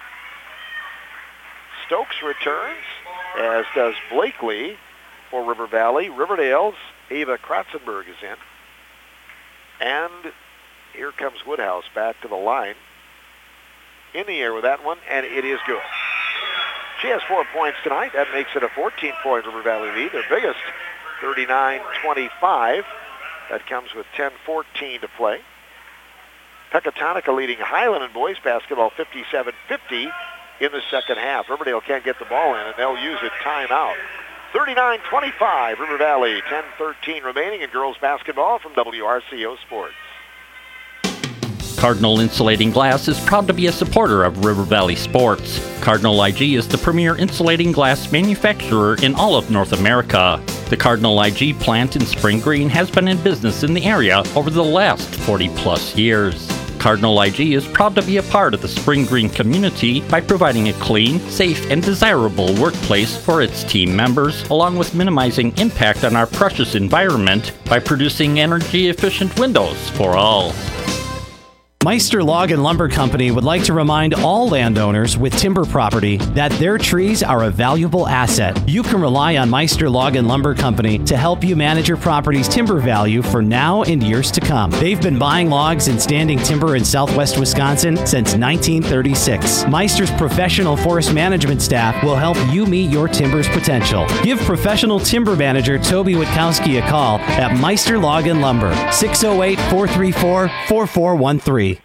Stokes returns, as does Blakely for River Valley. Riverdale's Ava Kratzenberg is in. And here comes Woodhouse back to the line. In the air with that one, and it is good. She has four points tonight. That makes it a fourteen-point River Valley lead, their biggest, thirty-nine twenty-five. That comes with ten fourteen to play. Pecatonica leading Highland in boys basketball fifty-seven fifty in the second half. Riverdale can't get the ball in, and they'll use it timeout. thirty-nine twenty-five, River Valley, ten thirteen remaining in girls basketball from W R C O Sports. Cardinal Insulating Glass is proud to be a supporter of River Valley sports. Cardinal I G is the premier insulating glass manufacturer in all of North America. The Cardinal I G plant in Spring Green has been in business in the area over the last forty plus years. Cardinal I G is proud to be a part of the Spring Green community by providing a clean, safe, and desirable workplace for its team members, along with minimizing impact on our precious environment by producing energy-efficient windows for all. Meister Log and Lumber Company would like to remind all landowners with timber property that their trees are a valuable asset. You can rely on Meister Log and Lumber Company to help you manage your property's timber value for now and years to come. They've been buying logs and standing timber in southwest Wisconsin since nineteen thirty-six. Meister's professional forest management staff will help you meet your timber's potential. Give professional timber manager Toby Witkowski a call at Meister Log and Lumber, six oh eight, four three four, four four one three.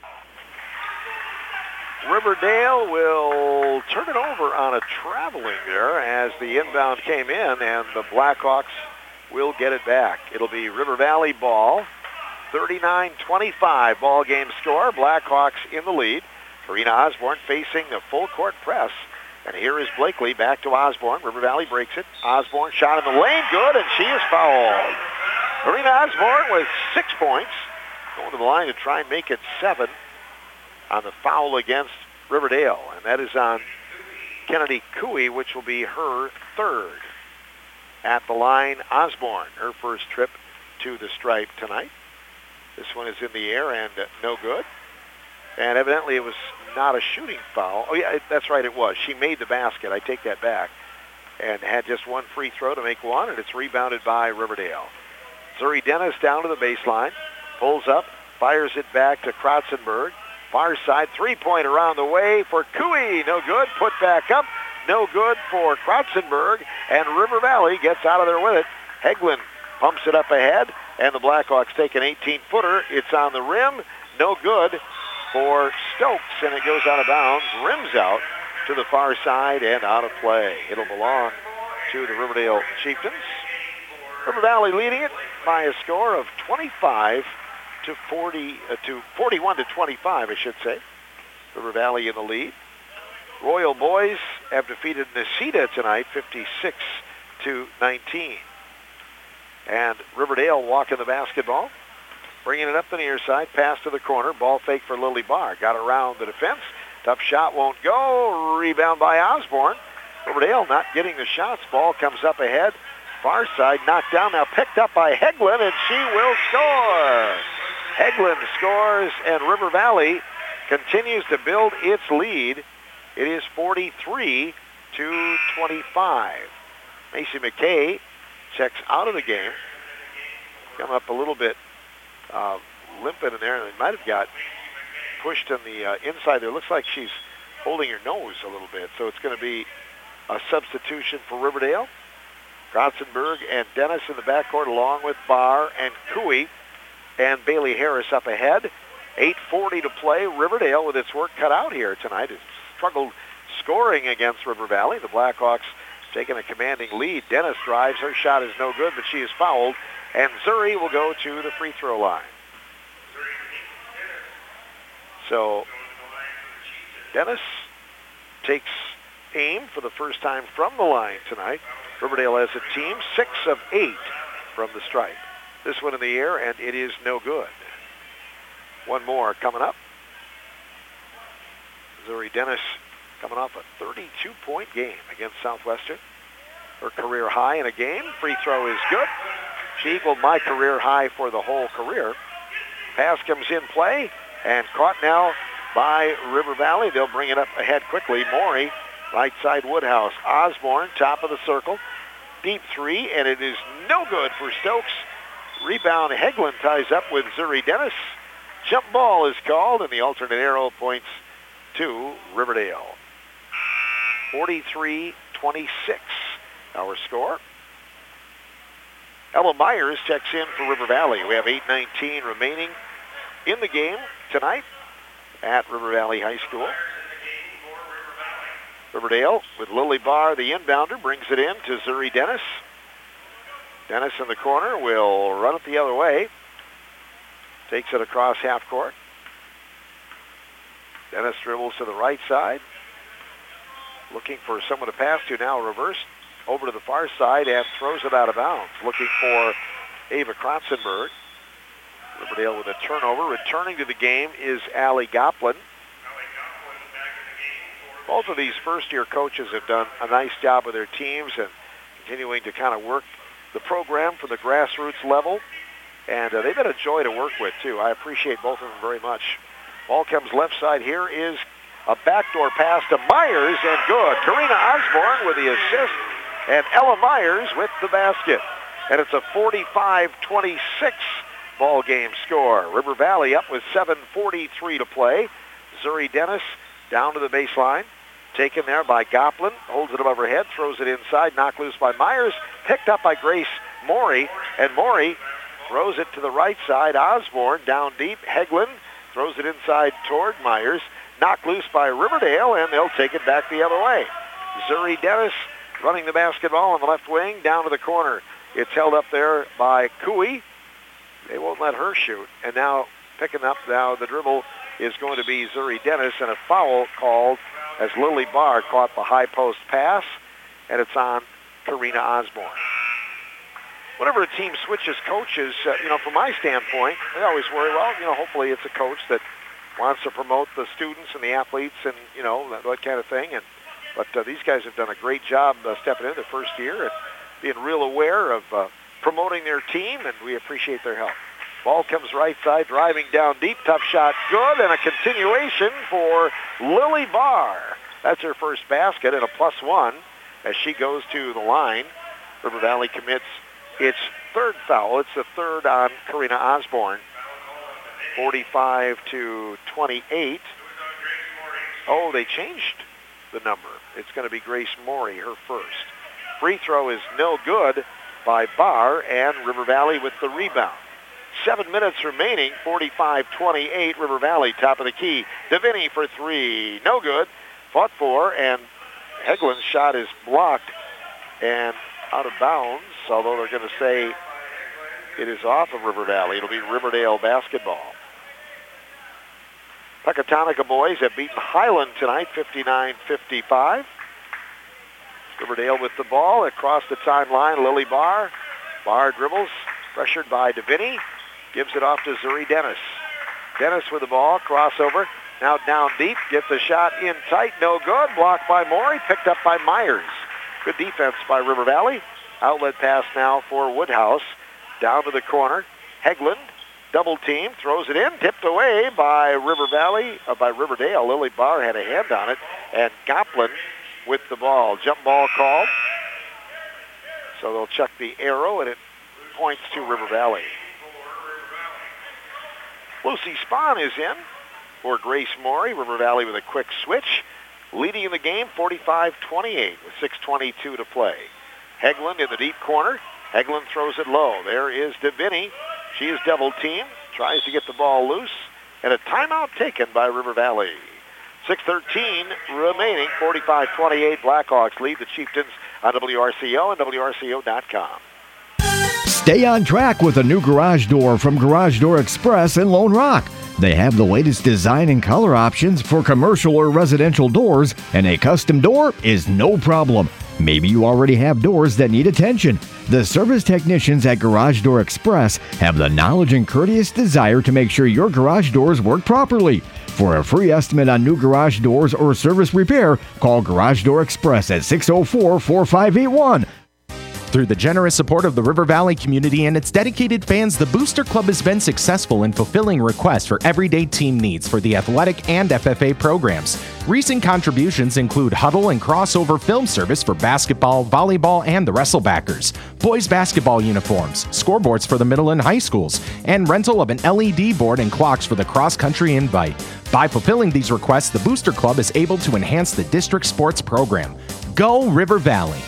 Riverdale will turn it over on a traveling there as the inbound came in, and the Blackhawks will get it back. It'll be River Valley ball, thirty-nine twenty-five ball game score. Blackhawks in the lead. Karina Osborne facing the full court press. And here is Blakely back to Osborne. River Valley breaks it. Osborne shot in the lane, good, and she is fouled. Karina Osborne with six points, going to the line to try and make it seven on the foul against Riverdale, and that is on Kennedy Cooey, which will be her third. At the line, Osborne, her first trip to the stripe tonight. This one is in the air and uh, no good. And evidently it was not a shooting foul. Oh, yeah, that's right, it was. She made the basket. I take that back. And had just one free throw to make one, and it's rebounded by Riverdale. Zuri Dennis down to the baseline, pulls up, fires it back to Kratzenberg. Far side three-point around the way for Cooey. No good. Put back up. No good for Kratzenberg. And River Valley gets out of there with it. Heglin pumps it up ahead. And the Blackhawks take an eighteen-footer. It's on the rim. No good for Stokes. And it goes out of bounds. Rims out to the far side and out of play. It'll belong to the Riverdale Chieftains. River Valley leading it by a score of twenty-five to forty uh, to forty-one to twenty-five, I should say. River Valley in the lead. Royal boys have defeated Necedah tonight, fifty-six to nineteen. And Riverdale walking the basketball, bringing it up the near side, pass to the corner, ball fake for Lily Barr. Got around the defense. Tough shot won't go. Rebound by Osborne. Riverdale not getting the shots. Ball comes up ahead. Far side knocked down, now picked up by Heglin, and she will score. Heglin scores, and River Valley continues to build its lead. It is forty-three to twenty-five. Macy McKay checks out of the game. Come up a little bit uh, limping in there, and they might have got pushed on the uh, inside there. Looks like she's holding her nose a little bit, so it's going to be a substitution for Riverdale. Kratzenberg and Dennis in the backcourt along with Barr and Cooey. And Bailey Harris up ahead. eight forty to play. Riverdale with its work cut out here tonight has struggled scoring against River Valley. The Blackhawks taking a commanding lead. Dennis drives. Her shot is no good, but she is fouled. And Zuri will go to the free throw line. So Dennis takes aim for the first time from the line tonight. Riverdale as a team, six of eight from the stripe. This one in the air, and it is no good. One more coming up. Zuri Dennis coming off a thirty-two point game against Southwestern. Her career high in a game. Free throw is good. She equaled my career high for the whole career. pass comes in play and caught now by River Valley. They'll bring it up ahead quickly. Morey, right side Woodhouse. Osborne, top of the circle. Deep three, and it is no good for Stokes. Rebound, Hegland ties up with Zuri Dennis. Jump ball is called, and the alternate arrow points to Riverdale. forty-three twenty-six, our score. Ella Myers checks in for River Valley. We have eight nineteen remaining in the game tonight at River Valley High School. Riverdale with Lily Barr, the inbounder, brings it in to Zuri Dennis. Dennis in the corner will run it the other way. Takes it across half court. Dennis dribbles to the right side. Looking for someone to pass to now, reversed over to the far side and throws it out of bounds. Looking for Ava Kratzenberg. Riverdale with a turnover. Returning to the game is Allie Goplin. Both of these first-year coaches have done a nice job with their teams and continuing to kind of work the program from the grassroots level. And uh, they've been a joy to work with, too. I appreciate both of them very much. Ball comes left side. Here is a backdoor pass to Myers, and good. Karina Osborne with the assist, and Ella Myers with the basket. And it's a forty-five twenty-six ball game score. River Valley up with seven forty-three to play. Zuri Dennis down to the baseline. Taken there by Goplin. Holds it above her head. Throws it inside. Knocked loose by Myers. Picked up by Grace Morey. And Morey throws it to the right side. Osborne down deep. Hegland throws it inside toward Myers. Knocked loose by Riverdale, and they'll take it back the other way. Zuri Dennis running the basketball on the left wing down to the corner. It's held up there by Cooey. They won't let her shoot. And now picking up now the dribble is going to be Zuri Dennis, and a foul called as Lily Barr caught the high post pass, and it's on Karina Osborne. Whenever a team switches coaches, uh, you know, from my standpoint, I always worry, well, you know, hopefully it's a coach that wants to promote the students and the athletes and, you know, that, that kind of thing. And But uh, these guys have done a great job uh, stepping in their first year and being real aware of uh, promoting their team, and we appreciate their help. Ball comes right side, driving down deep. Tough shot, good, and a continuation for Lily Barr. That's her first basket and a plus one as she goes to the line. River Valley commits its third foul. It's the third on Karina Osborne. forty-five to twenty-eight. Oh, they changed the number. It's going to be Grace Morey, her first. Free throw is no good by Barr, and River Valley with the rebound. Seven minutes remaining, forty-five twenty-eight, River Valley, top of the key. Deviney for three, no good. Fought for, and Hegland's shot is blocked and out of bounds, although they're going to say it is off of River Valley. It'll be Riverdale basketball. Pecatonica boys have beaten Highland tonight, fifty-nine fifty-five. Riverdale with the ball across the timeline. Lily Barr. Barr dribbles, pressured by Deviney. Gives it off to Zuri Dennis. Dennis with the ball, crossover. Now down deep, gets a shot in tight, no good. Blocked by Morey, picked up by Myers. Good defense by River Valley. Outlet pass now for Woodhouse. Down to the corner. Hegland, double team, throws it in, tipped away by River Valley, uh, by Riverdale. Lily Barr had a hand on it, and Goplin with the ball. Jump ball called. So they'll check the arrow, and it points to River Valley. Lucy Spahn is in for Grace Morey. River Valley with a quick switch. Leading in the game, forty-five twenty-eight with six twenty-two to play. Hegland in the deep corner. Hegland throws it low. There is Deviney. She is double teamed. Tries to get the ball loose. And a timeout taken by River Valley. six thirteen remaining. forty-five twenty-eight. Blackhawks lead the Chieftains on W R C O and W R C O dot com. Stay on track with a new garage door from Garage Door Express in Lone Rock. They have the latest design and color options for commercial or residential doors, and a custom door is no problem. Maybe you already have doors that need attention. The service technicians at Garage Door Express have the knowledge and courteous desire to make sure your garage doors work properly. For a free estimate on new garage doors or service repair, call Garage Door Express at six oh four, four five eight one. Through the generous support of the River Valley community and its dedicated fans, the Booster Club has been successful in fulfilling requests for everyday team needs for the athletic and F F A programs. Recent contributions include huddle and crossover film service for basketball, volleyball, and the Wrestlebackers, boys basketball uniforms, scoreboards for the middle and high schools, and rental of an L E D board and clocks for the cross-country invite. By fulfilling these requests, the Booster Club is able to enhance the district sports program. Go River Valley!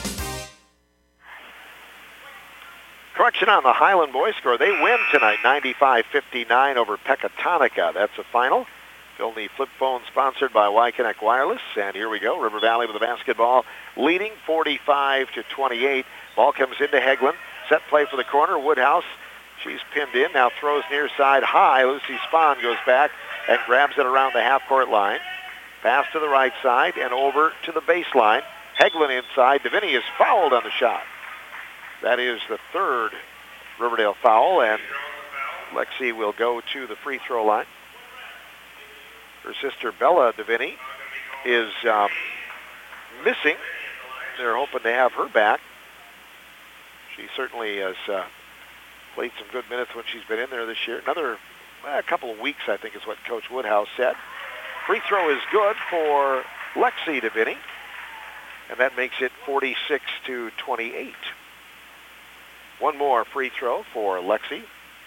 Correction on the Highland boys score. They win tonight, ninety-five fifty-nine over Pecatonica. That's the final. Fill the flip phone sponsored by Y-Connect Wireless. And here we go. River Valley with the basketball leading forty-five to twenty-eight. Ball comes into Hegland. Set play for the corner. Woodhouse. She's pinned in. Now throws near side high. Lucy Spahn goes back and grabs it around the half-court line. Pass to the right side and over to the baseline. Hegland inside. Deviney is fouled on the shot. That is the third Riverdale foul, and Lexi will go to the free throw line. Her sister Bella Deviney is um, missing. They're hoping to have her back. She certainly has uh, played some good minutes when she's been in there this year. Another uh, couple of weeks, I think, is what Coach Woodhouse said. Free throw is good for Lexi Deviney, and that makes it forty-six to twenty-eight. One more free throw for Lexi.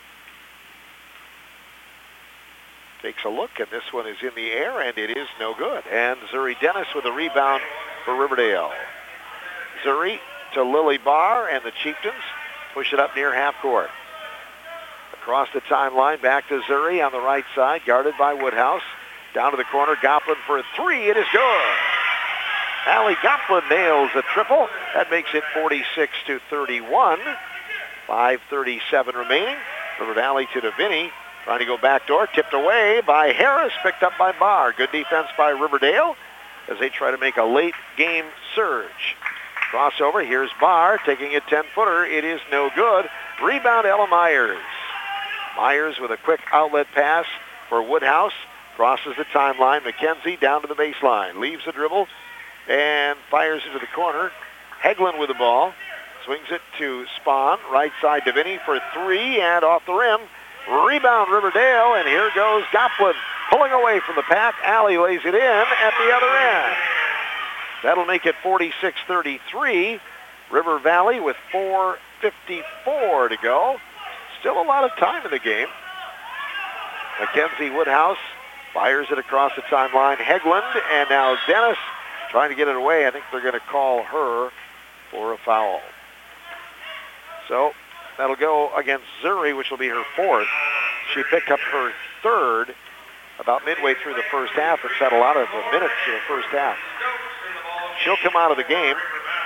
Takes a look, and this one is in the air, and it is no good. And Zuri Dennis with a rebound for Riverdale. Zuri to Lily Barr, and the Chieftains push it up near half court. Across the timeline, back to Zuri on the right side, guarded by Woodhouse. Down to the corner, Goplin for a three. It is good. Allie Goplin nails a triple. That makes it forty-six to thirty-one. five thirty-seven remaining. River Valley to Deviney. Trying to go backdoor. Tipped away by Harris. Picked up by Barr. Good defense by Riverdale as they try to make a late game surge. Crossover. Here's Barr taking a ten-footer. It is no good. Rebound Ella Myers. Myers with a quick outlet pass for Woodhouse. Crosses the timeline. McKenzie down to the baseline. Leaves the dribble and fires into the corner. Hegland with the ball. Swings it to Spahn. Right side Deviney for three and off the rim. Rebound Riverdale, and here goes Goplin pulling away from the pack. Allie lays it in at the other end. That'll make it forty-six thirty-three. River Valley with four fifty-four to go. Still a lot of time in the game. Mackenzie Woodhouse fires it across the timeline. Hegland, and now Dennis trying to get it away. I think they're going to call her for a foul. So that'll go against Zuri, which will be her fourth. She picked up her third about midway through the first half and set a lot of minutes in the first half. She'll come out of the game.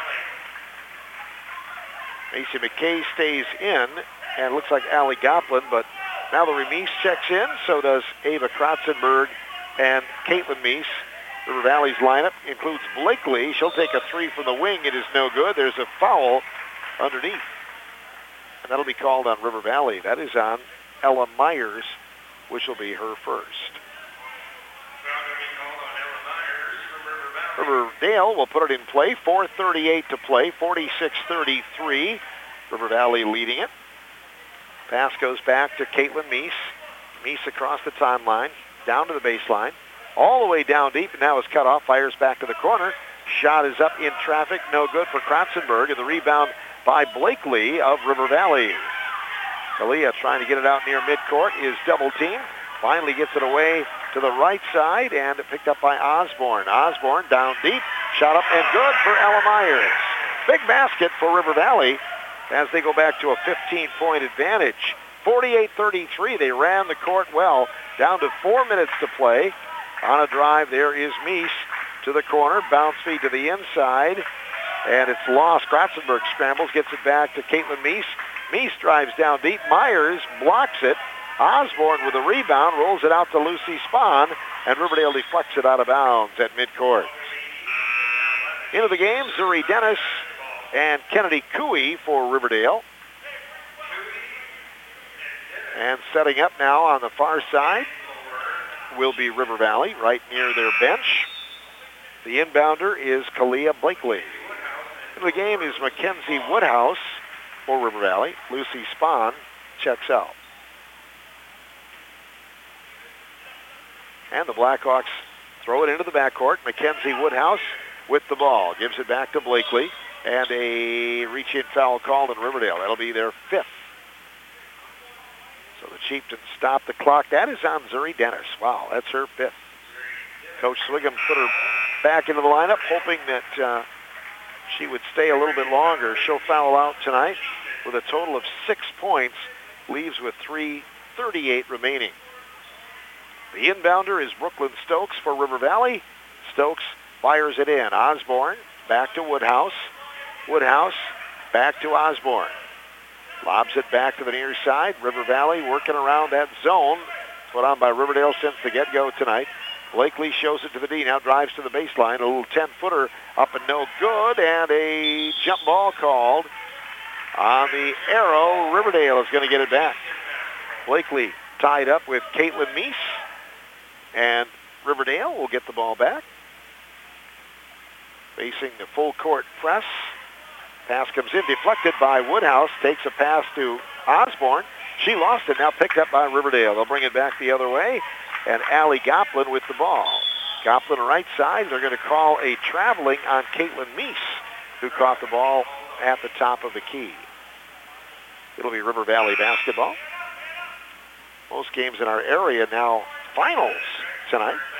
Macy McKay stays in, and it looks like Allie Goplin, but now the Remise checks in, so does Ava Kratzenberg and Caitlin Meese. River Valley's lineup includes Blakely. She'll take a three from the wing. It is no good. There's a foul underneath. And that'll be called on River Valley. That is on Ella Myers, which will be her first. Riverdale will put it in play. four thirty-eight to play. forty-six thirty-three. River Valley leading it. Pass goes back to Caitlin Meese. Meese across the timeline. Down to the baseline. All the way down deep, and now is cut off. Fires back to the corner. Shot is up in traffic. No good for Kratzenberg. And the rebound by Blakely of River Valley. Kalia trying to get it out near midcourt is double teamed. Finally gets it away to the right side and picked up by Osborne. Osborne down deep. Shot up and good for Ella Myers. Big basket for River Valley as they go back to a fifteen-point advantage. forty-eight thirty-three. They ran the court well. Down to four minutes to play. On a drive, there is Meese to the corner. Bounce feed to the inside. And it's lost. Kratzenberg scrambles, gets it back to Caitlin Meese. Meese drives down deep. Myers blocks it. Osborne with a rebound, rolls it out to Lucy Spahn, and Riverdale deflects it out of bounds at midcourt. Into the game, Zuri Dennis and Kennedy Cooey for Riverdale. And setting up now on the far side will be River Valley, right near their bench. The inbounder is Kalia Blakely. Into the game is Mackenzie Woodhouse for River Valley. Lucy Spahn checks out. And the Blackhawks throw it into the backcourt. Mackenzie Woodhouse with the ball. Gives it back to Blakely. And a reach-in foul called in Riverdale. That'll be their fifth. So the Chieftains stop the clock. That is on Zuri Dennis. Wow, that's her fifth. Coach Swigum put her back into the lineup, hoping that uh, she would stay a little bit longer. She'll foul out tonight with a total of six points. Leaves with three thirty-eight remaining. The inbounder is Brooklyn Stokes for River Valley. Stokes fires it in. Osborne back to Woodhouse. Woodhouse back to Osborne. Lobs it back to the near side. River Valley working around that zone put on by Riverdale since the get-go tonight. Blakely shows it to the D. Now drives to the baseline. A little ten-footer up and no good. And a jump ball called on the arrow. Riverdale is going to get it back. Blakely tied up with Caitlin Meese. And Riverdale will get the ball back. Facing the full court press. Pass comes in, deflected by Woodhouse. Takes a pass to Osborne. She lost it, now picked up by Riverdale. They'll bring it back the other way. And Allie Goplin with the ball. Goplin right side. They're going to call a traveling on Caitlin Meese, who caught the ball at the top of the key. It'll be River Valley basketball. Most games in our area now finals tonight.